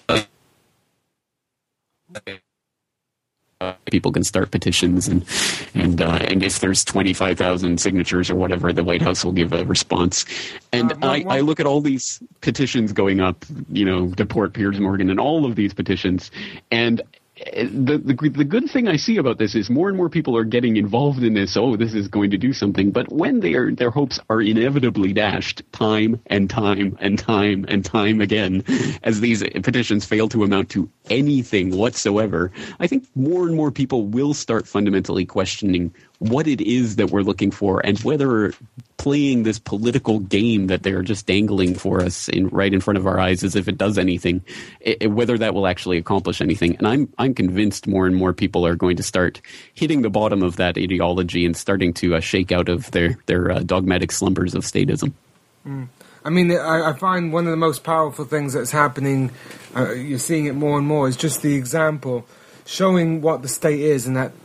[SPEAKER 2] people can start petitions and if there's 25,000 signatures or whatever, the White House will give a response. And I look at all these petitions going up, deport Piers Morgan and all of these petitions, and the good thing I see about this is more and more people are getting involved in this. Oh, this is going to do something. But when their hopes are inevitably dashed time and time and time and time again, as these petitions fail to amount to anything whatsoever, I think more and more people will start fundamentally questioning what it is that we're looking for and whether playing this political game that they're just dangling for us right in front of our eyes as if it does anything, whether that will actually accomplish anything. And I'm convinced more and more people are going to start hitting the bottom of that ideology and starting to shake out of their dogmatic slumbers of statism.
[SPEAKER 1] I mean, I find one of the most powerful things that's happening, you're seeing it more and more, is just the example showing what the state is, and that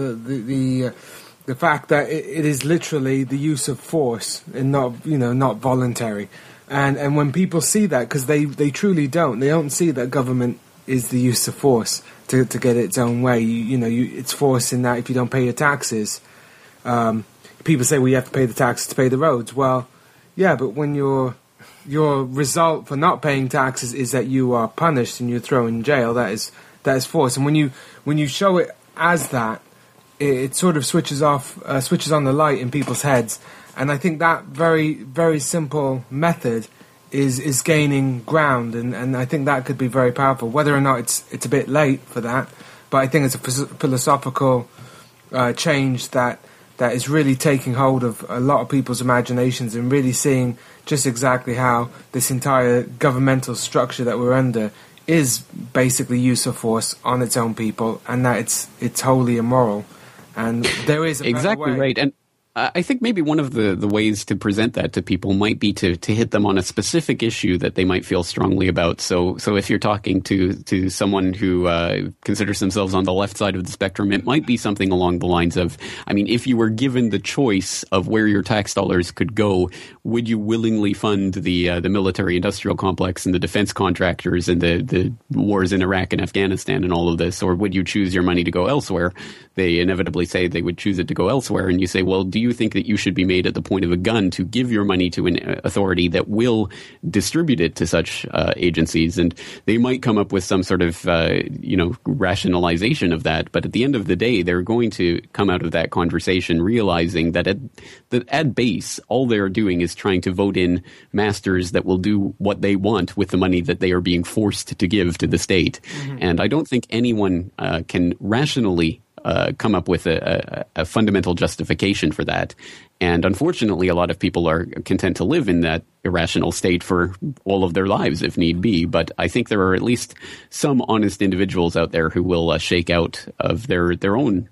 [SPEAKER 1] the fact that it is literally the use of force and not voluntary. And when people see that, because they truly don't see that government is the use of force to get its own way. It's force in that if you don't pay your taxes, people say, well, you have to pay the taxes to pay the roads. Well, yeah, but when your result for not paying taxes is that you are punished and you're thrown in jail, that is force. And when you show it as that, it sort of switches on the light in people's heads. And I think that very, very simple method is gaining ground, and I think that could be very powerful. Whether or not it's a bit late for that, but I think it's a philosophical change that is really taking hold of a lot of people's imaginations and really seeing just exactly how this entire governmental structure that we're under is basically use of force on its own people, and that it's wholly immoral. And there is a
[SPEAKER 2] exactly
[SPEAKER 1] better way.
[SPEAKER 2] Right. And I think maybe one of the ways to present that to people might be to hit them on a specific issue that they might feel strongly about. So if you're talking to someone who considers themselves on the left side of the spectrum, it might be something along the lines of, I mean, if you were given the choice of where your tax dollars could go, would you willingly fund the military-industrial complex and the defense contractors and the wars in Iraq and Afghanistan and all of this, or would you choose your money to go elsewhere? They inevitably say they would choose it to go elsewhere, and you say, well, do do you think that you should be made at the point of a gun to give your money to an authority that will distribute it to such agencies? And they might come up with some sort of, rationalization of that. But at the end of the day, they're going to come out of that conversation realizing that at base, all they're doing is trying to vote in masters that will do what they want with the money that they are being forced to give to the state. Mm-hmm. And I don't think anyone can rationally come up with a fundamental justification for that. And unfortunately, a lot of people are content to live in that irrational state for all of their lives, if need be. But I think there are at least some honest individuals out there who will shake out of their own,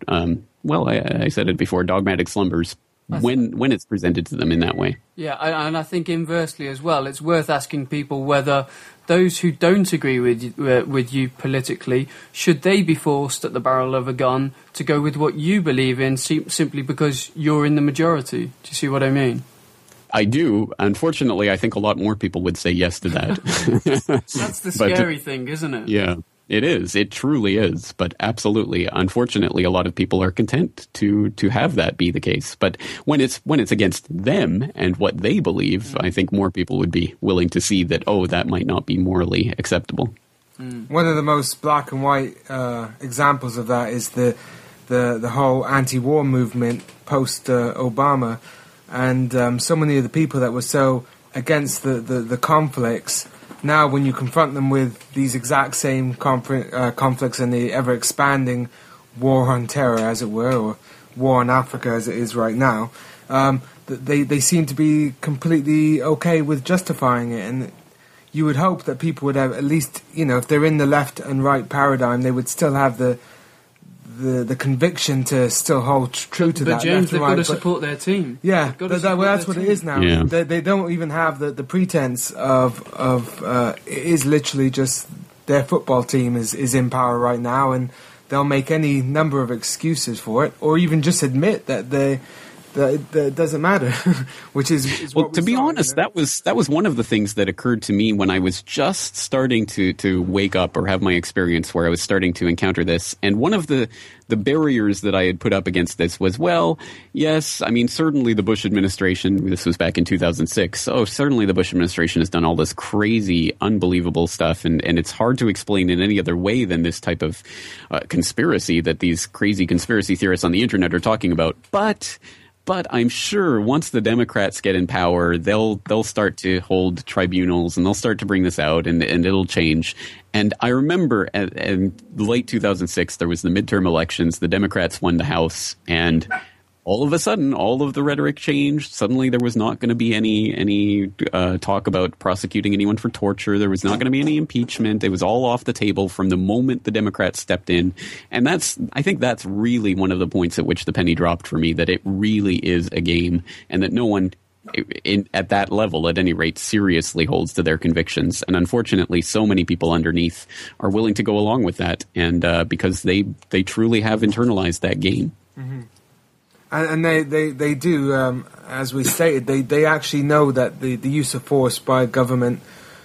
[SPEAKER 2] I said it before, dogmatic slumbers when it's presented to them in that way.
[SPEAKER 3] Yeah, and I think inversely as well, it's worth asking people whether those who don't agree with you politically, should they be forced at the barrel of a gun to go with what you believe in simply because you're in the majority? Do you see what I mean?
[SPEAKER 2] I do. Unfortunately, I think a lot more people would say yes to that.
[SPEAKER 3] That's the scary thing, isn't it?
[SPEAKER 2] Yeah. It is. It truly is. But absolutely, unfortunately, a lot of people are content to have that be the case. But when it's against them and what they believe, I think more people would be willing to see that, that might not be morally acceptable.
[SPEAKER 1] One of the most black and white examples of that is the whole anti-war movement post Obama, and so many of the people that were so against the conflicts. Now, when you confront them with these exact same conflicts and the ever-expanding war on terror, as it were, or war on Africa as it is right now, they seem to be completely okay with justifying it. And you would hope that people would have at least, if they're in the left and right paradigm, they would still have the conviction to still hold true to that.
[SPEAKER 3] But James, they've got to support their team.
[SPEAKER 1] Yeah, that's what it is now.
[SPEAKER 2] Yeah.
[SPEAKER 1] They don't even have the pretense of it is literally just their football team is in power right now, and they'll make any number of excuses for it, or even just admit that it doesn't matter, which is
[SPEAKER 2] well. To be honest, that was one of the things that occurred to me when I was just starting to wake up or have my experience where I was starting to encounter this. And one of the barriers that I had put up against this was, well, yes, I mean, certainly the Bush administration, this was back in 2006, so certainly the Bush administration has done all this crazy, unbelievable stuff, and it's hard to explain in any other way than this type of conspiracy that these crazy conspiracy theorists on the internet are talking about. But I'm sure once the Democrats get in power, they'll start to hold tribunals and they'll start to bring this out and it'll change. And I remember in late 2006, there was the midterm elections. The Democrats won the House, and all of a sudden, all of the rhetoric changed. Suddenly, there was not going to be any talk about prosecuting anyone for torture. There was not going to be any impeachment. It was all off the table from the moment the Democrats stepped in. And I think that's really one of the points at which the penny dropped for me, that it really is a game and that no one at that level, at any rate, seriously holds to their convictions. And unfortunately, so many people underneath are willing to go along with that, and because they truly have internalized that game.
[SPEAKER 1] Mm-hmm. And they do, as we stated, they actually know that the use of force by government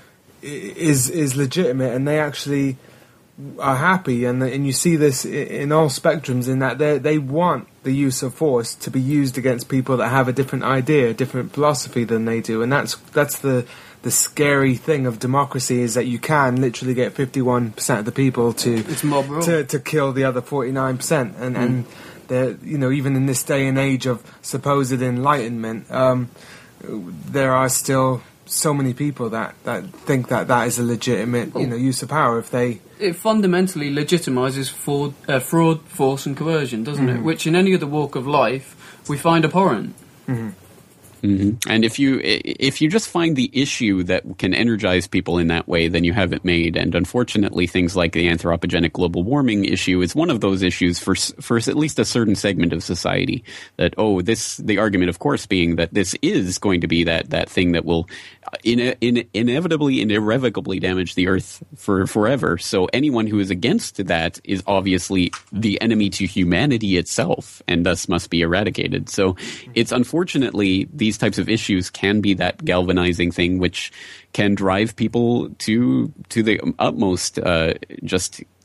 [SPEAKER 1] is legitimate, and they actually are happy. And you see this in all spectrums, in that they want the use of force to be used against people that have a different idea, a different philosophy than they do. And that's the scary thing of democracy, is that you can literally get 51% of the people to kill the other 49%, and even in this day and age of supposed enlightenment, there are still so many people that think that is a legitimate use of power. It
[SPEAKER 3] fundamentally legitimizes fraud, force, and coercion, doesn't it? Which in any other walk of life we find abhorrent.
[SPEAKER 2] Mm-hmm. Mm-hmm. And if you just find the issue that can energize people in that way, then you have it made. And unfortunately, things like the anthropogenic global warming issue is one of those issues for at least a certain segment of society. That the argument, of course, being that this is going to be that thing that will inevitably and irrevocably damage the earth for forever. So anyone who is against that is obviously the enemy to humanity itself, and thus must be eradicated. So it's unfortunately these types of issues can be that galvanizing thing which can drive people to the utmost, just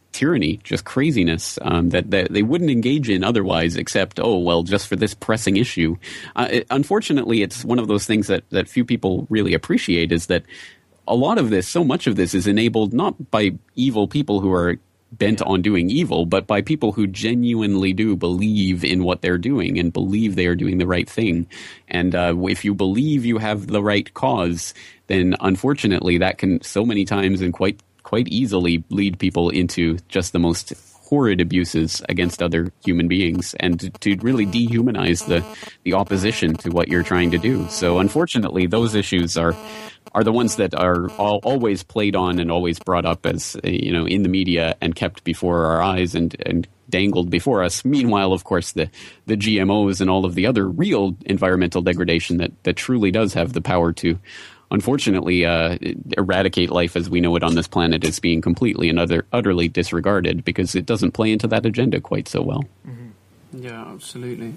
[SPEAKER 2] tyranny, just craziness that they wouldn't engage in otherwise, except, oh, well, just for this pressing issue. Unfortunately, it's one of those things that few people really appreciate, is that a lot of this, so much of this, is enabled not by evil people who are bent on doing evil, but by people who genuinely do believe in what they're doing and believe they are doing the right thing. And if you believe you have the right cause, then unfortunately that can so many times and quite easily lead people into just the most horrid abuses against other human beings, and to really dehumanize the opposition to what you're trying to do. So unfortunately, those issues are the ones that are always played on and always brought up as, in the media and kept before our eyes and dangled before us. Meanwhile, of course, the GMOs and all of the other real environmental degradation that truly does have the power to, unfortunately, eradicate life as we know it on this planet is being completely and utterly disregarded because it doesn't play into that agenda quite so well.
[SPEAKER 3] Mm-hmm. Yeah, absolutely.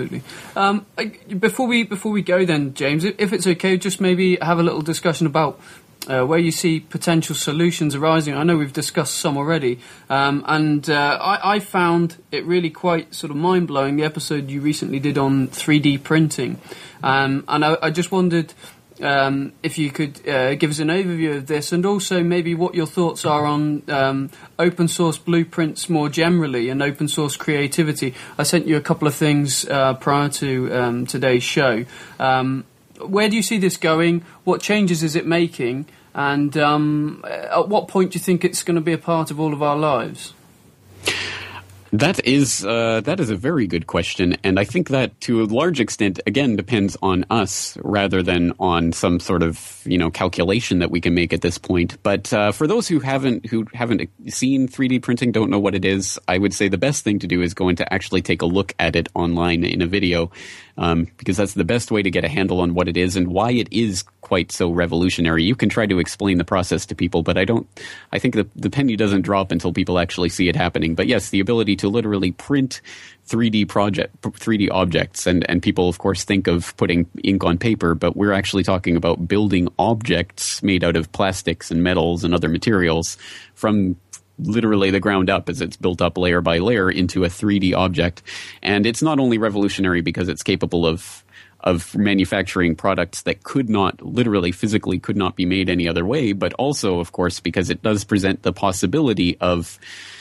[SPEAKER 3] Before we go then, James, if it's okay, just maybe have a little discussion about where you see potential solutions arising. I know we've discussed some already, and I found it really quite sort of mind-blowing, the episode you recently did on 3D printing. And I just wondered if you could give us an overview of this, and also maybe what your thoughts are on open source blueprints more generally and open source creativity. I sent you a couple of things prior to today's show. Where do you see this going? What changes is it making? And at what point do you think it's going to be a part of all of our lives?
[SPEAKER 2] That is a very good question, and I think that to a large extent, again, depends on us rather than on some sort of calculation that we can make at this point. But for those who haven't seen 3D printing, don't know what it is, I would say the best thing to do is go in to actually take a look at it online in a video, because that's the best way to get a handle on what it is and why it is quite so revolutionary. You can try to explain the process to people, but I think the penny doesn't drop until people actually see it happening. But yes, the ability to literally print 3D objects, and people of course think of putting ink on paper, but we're actually talking about building objects made out of plastics and metals and other materials from literally the ground up as it's built up layer by layer into a 3D object. And it's not only revolutionary because it's capable of manufacturing products that physically could not be made any other way, but also, of course, because it does present the possibility of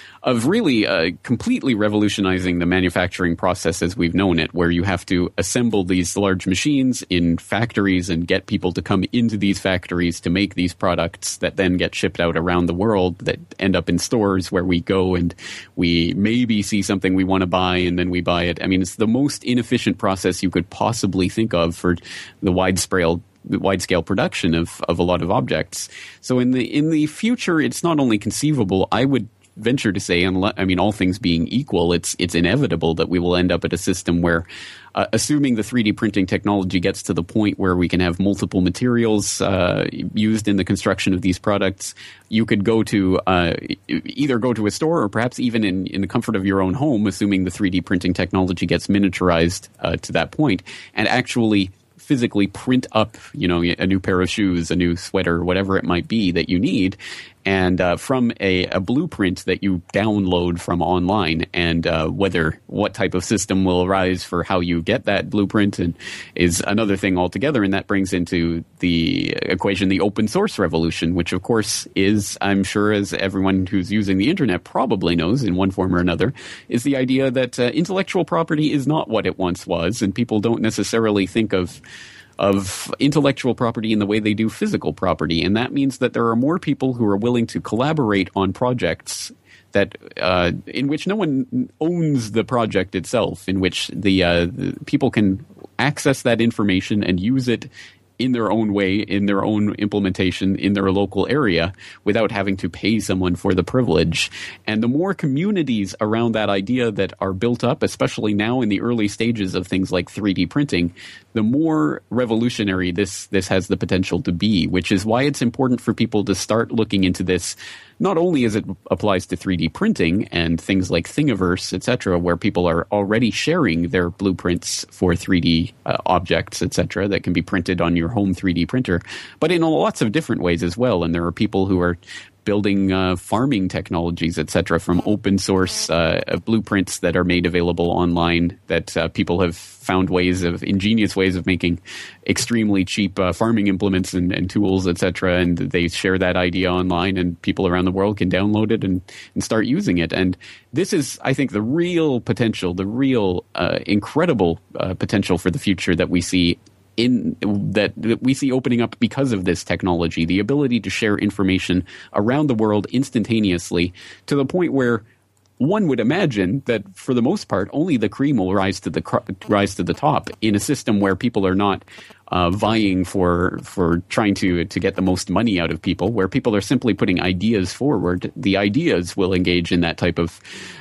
[SPEAKER 2] really completely revolutionizing the manufacturing process as we've known it, where you have to assemble these large machines in factories and get people to come into these factories to make these products that then get shipped out around the world, that end up in stores where we go and we maybe see something we want to buy and then we buy it. I mean, it's the most inefficient process you could possibly think of for the wide-scale production of a lot of objects. So in the future, it's not only conceivable, I would venture to say, all things being equal, it's inevitable that we will end up at a system where, assuming the 3D printing technology gets to the point where we can have multiple materials used in the construction of these products, you could either go to a store or perhaps even in the comfort of your own home, assuming the 3D printing technology gets miniaturized to that point, and actually physically print up, a new pair of shoes, a new sweater, whatever it might be that you need, and from a blueprint that you download from online, and what type of system will arise for how you get that blueprint and is another thing altogether. And that brings into the equation the open source revolution, which of course is, I'm sure as everyone who's using the internet probably knows in one form or another, is the idea that intellectual property is not what it once was, and people don't necessarily think of intellectual property in the way they do physical property. And that means that there are more people who are willing to collaborate on projects that in which no one owns the project itself, in which the people can access that information and use it in their own way, in their own implementation, in their local area, without having to pay someone for the privilege. And the more communities around that idea that are built up, especially now in the early stages of things like 3D printing, the more revolutionary this has the potential to be, which is why it's important for people to start looking into this, not only as it applies to 3D printing and things like Thingiverse, etc., where people are already sharing their blueprints for 3D objects, etc., that can be printed on your home 3D printer, but in lots of different ways as well. And there are people who are building farming technologies, etc., from open source blueprints that are made available online that people have found ingenious ways of making extremely cheap farming implements and tools, etc., and they share that idea online, and people around the world can download it and start using it. And this is, I think, the real potential, the real incredible potential for the future that we see opening up because of this technology, the ability to share information around the world instantaneously, to the point where one would imagine that for the most part only the cream will rise to the top in a system where people are not vying for trying to get the most money out of people, where people are simply putting ideas forward. The ideas will engage in that type of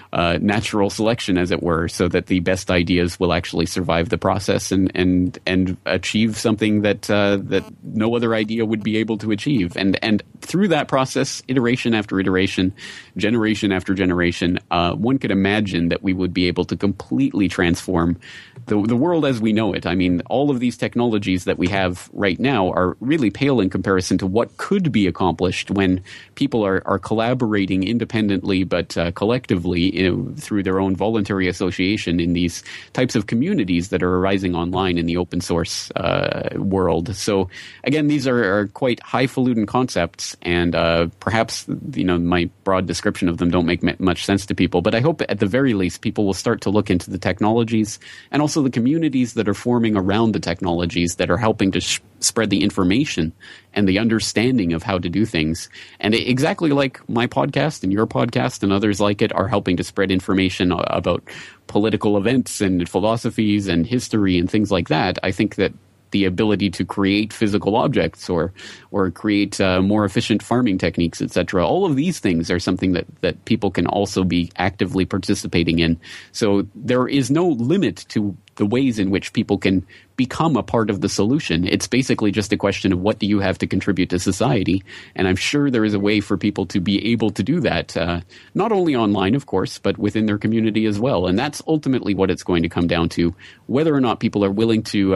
[SPEAKER 2] natural selection, as it were, so that the best ideas will actually survive the process and achieve something that no other idea would be able to achieve. And through that process, iteration after iteration, generation after generation, one could imagine that we would be able to completely transform the world as we know it. I mean, all of these technologies that we have right now are really pale in comparison to what could be accomplished when people are collaborating independently but collectively through their own voluntary association in these types of communities that are arising online in the open source world. So again, these are quite highfalutin concepts, and perhaps my broad description of them don't make much sense to people, but I hope at the very least people will start to look into the technologies and also the communities that are forming around the technologies that are helping to spread the information and the understanding of how to do things. And exactly like my podcast and your podcast and others like it are helping to spread information about political events and philosophies and history and things like that, I think that the ability to create physical objects or create more efficient farming techniques, etc. All of these things are something that people can also be actively participating in. So there is no limit to the ways in which people can become a part of the solution. It's basically just a question of what do you have to contribute to society. And I'm sure there is a way for people to be able to do that, not only online, of course, but within their community as well. And that's ultimately what it's going to come down to, whether or not people are willing to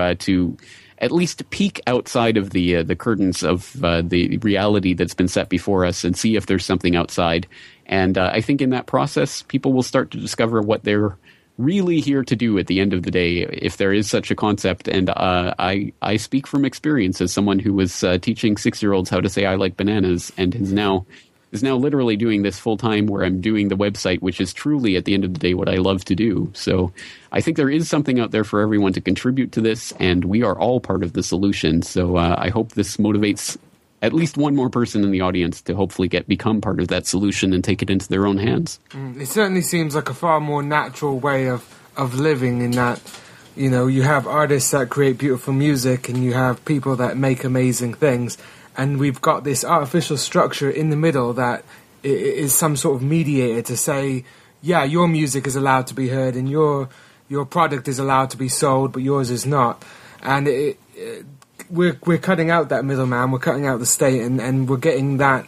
[SPEAKER 2] at least peek outside of the curtains of the reality that's been set before us and see if there's something outside. And I think in that process, people will start to discover what they're really here to do at the end of the day, if there is such a concept. And I speak from experience as someone who was teaching 6-year-olds how to say "I like bananas," and is now literally doing this full time, where I'm doing the website, which is truly at the end of the day what I love to do. So I think there is something out there for everyone to contribute to this, and we are all part of the solution. So I hope this motivates at least one more person in the audience to hopefully become part of that solution and take it into their own hands.
[SPEAKER 1] It certainly seems like a far more natural way of living, in that, you have artists that create beautiful music and you have people that make amazing things, and we've got this artificial structure in the middle that is some sort of mediator to say, yeah, your music is allowed to be heard and your product is allowed to be sold, but yours is not. And we're cutting out that middleman, we're cutting out the state, and we're getting that,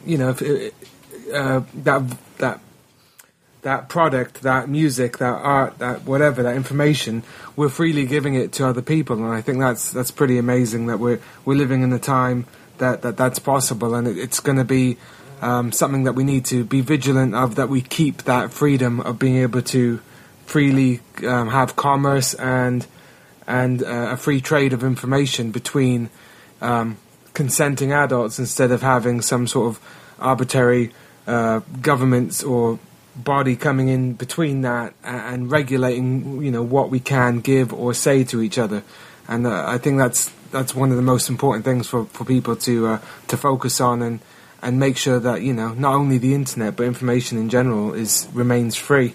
[SPEAKER 1] that product, that music, that art, that whatever, that information, we're freely giving it to other people. And I think that's pretty amazing that we're living in a time that's possible, and it's going to be something that we need to be vigilant of, that we keep that freedom of being able to freely have commerce and a free trade of information between consenting adults, instead of having some sort of arbitrary governments or body coming in between that and regulating, what we can give or say to each other. And I think that's one of the most important things for people to focus on and make sure that, not only the internet but information in general remains free.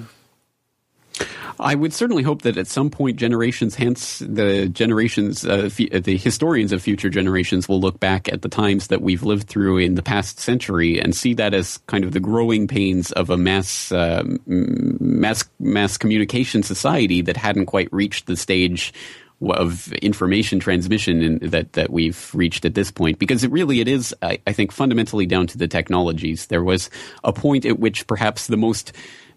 [SPEAKER 2] I would certainly hope that at some point generations hence, the historians of future generations will look back at the times that we've lived through in the past century and see that as kind of the growing pains of a mass communication society that hadn't quite reached the stage of information transmission that we've reached at this point, because it is, I think, fundamentally down to the technologies. There was a point at which perhaps the most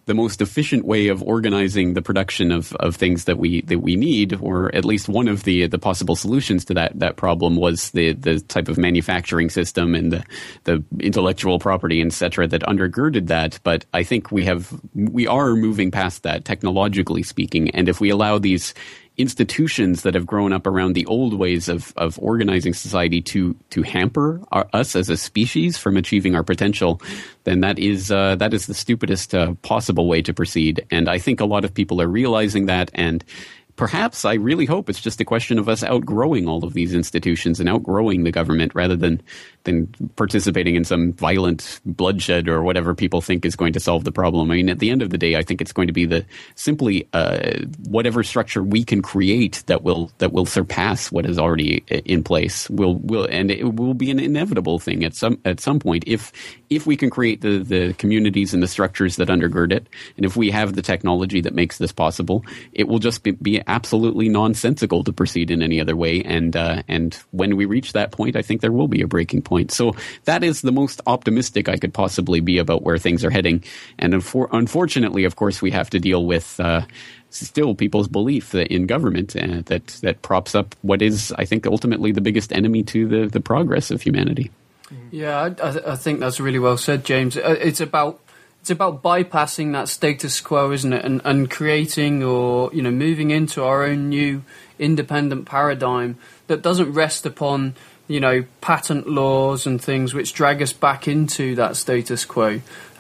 [SPEAKER 2] the most efficient way of organizing the production of things that we need, or at least one of the possible solutions to that problem was the type of manufacturing system and the intellectual property, etc., that undergirded that. But I think we are moving past that, technologically speaking, and if we allow these institutions that have grown up around the old ways of organizing society to hamper us as a species from achieving our potential, then that is the stupidest possible way to proceed. And I think a lot of people are realizing that, and perhaps I really hope it's just a question of us outgrowing all of these institutions and outgrowing the government rather than participating in some violent bloodshed or whatever people think is going to solve the problem. I mean, at the end of the day, I think it's going to be simply whatever structure we can create that will surpass what is already in place. And it will be an inevitable thing at some point if we can create the communities and the structures that undergird it, and if we have the technology that makes this possible, it will just be absolutely nonsensical to proceed in any other way. And when we reach that point, I think there will be a breaking point. So that is the most optimistic I could possibly be about where things are heading. And unfortunately, of course, we have to deal with still people's belief that in government that props up what is, I think, ultimately the biggest enemy to the progress of humanity.
[SPEAKER 3] Yeah, I think that's really well said, James. It's about bypassing that status quo, isn't it, and creating or moving into our own new independent paradigm that doesn't rest upon patent laws and things which drag us back into that status quo.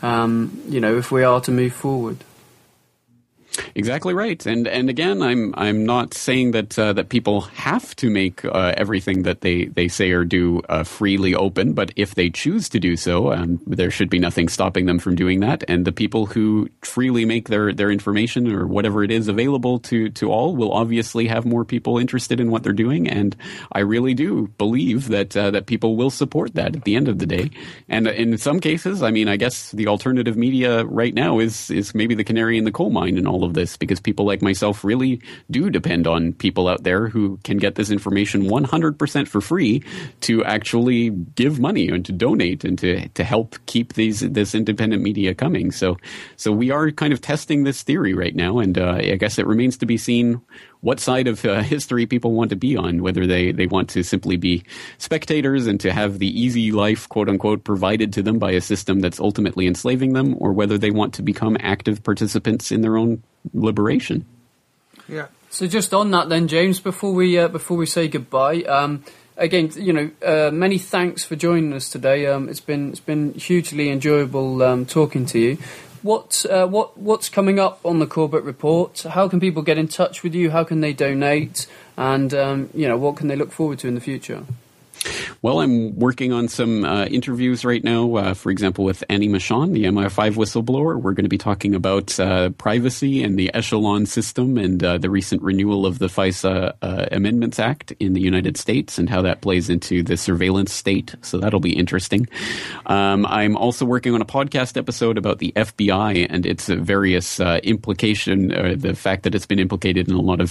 [SPEAKER 3] If we are to move forward.
[SPEAKER 2] Exactly right, and again, I'm not saying that people have to make everything that they say or do freely open, but if they choose to do so, there should be nothing stopping them from doing that. And the people who freely make their information or whatever it is available to all will obviously have more people interested in what they're doing. And I really do believe that people will support that at the end of the day. And in some cases, I mean, I guess the alternative media right now is maybe the canary in the coal mine in all of this, because people like myself really do depend on people out there who can get this information 100% for free to actually give money and to donate and to help keep this independent media coming. So we are kind of testing this theory right now, and I guess it remains to be seen what side of history people want to be on, whether they want to simply be spectators and to have the easy life, quote unquote, provided to them by a system that's ultimately enslaving them, or whether they want to become active participants in their own liberation.
[SPEAKER 1] Yeah.
[SPEAKER 3] So just on that then, James, before we say goodbye, again, many thanks for joining us today. It's been hugely enjoyable talking to you. What's coming up on the Corbett Report? How can people get in touch with you? How can they donate? And what can they look forward to in the future?
[SPEAKER 2] Well, I'm working on some interviews right now, for example, with Annie Machon, the MI5 whistleblower. We're going to be talking about privacy and the echelon system and the recent renewal of the FISA Amendments Act in the United States and how that plays into the surveillance state. So that'll be interesting. I'm also working on a podcast episode about the FBI and its various implication, the fact that it's been implicated in a lot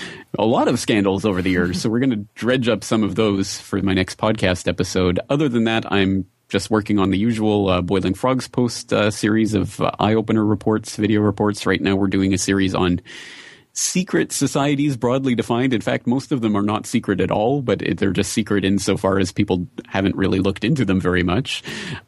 [SPEAKER 2] of scandals over the years. So we're going to dredge up some of those for my next podcast episode. Other than that, I'm just working on the usual Boiling Frogs post series of eye-opener reports, video reports. Right now we're doing a series on secret societies, broadly defined. In fact, most of them are not secret at all, but they're just secret insofar as people haven't really looked into them very much.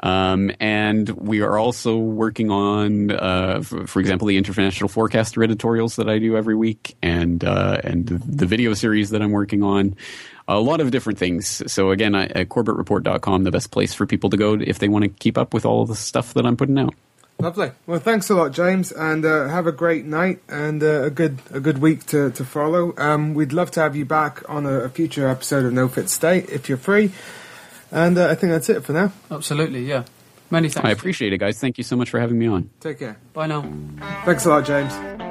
[SPEAKER 2] And we are also working on, for example, the International Forecaster editorials that I do every week, and the video series that I'm working on. A lot of different things. So again, at CorbettReport.com, the best place for people to go if they want to keep up with all of the stuff that I'm putting out.
[SPEAKER 1] Lovely. Well, thanks a lot, James, and have a great night and a good week to follow. We'd love to have you back on a future episode of No Fit State if you're free. And I think that's it for now.
[SPEAKER 3] Absolutely, yeah. Many thanks.
[SPEAKER 2] I appreciate it, guys. Thank you so much for having me on.
[SPEAKER 1] Take care.
[SPEAKER 3] Bye now.
[SPEAKER 1] Thanks a lot, James.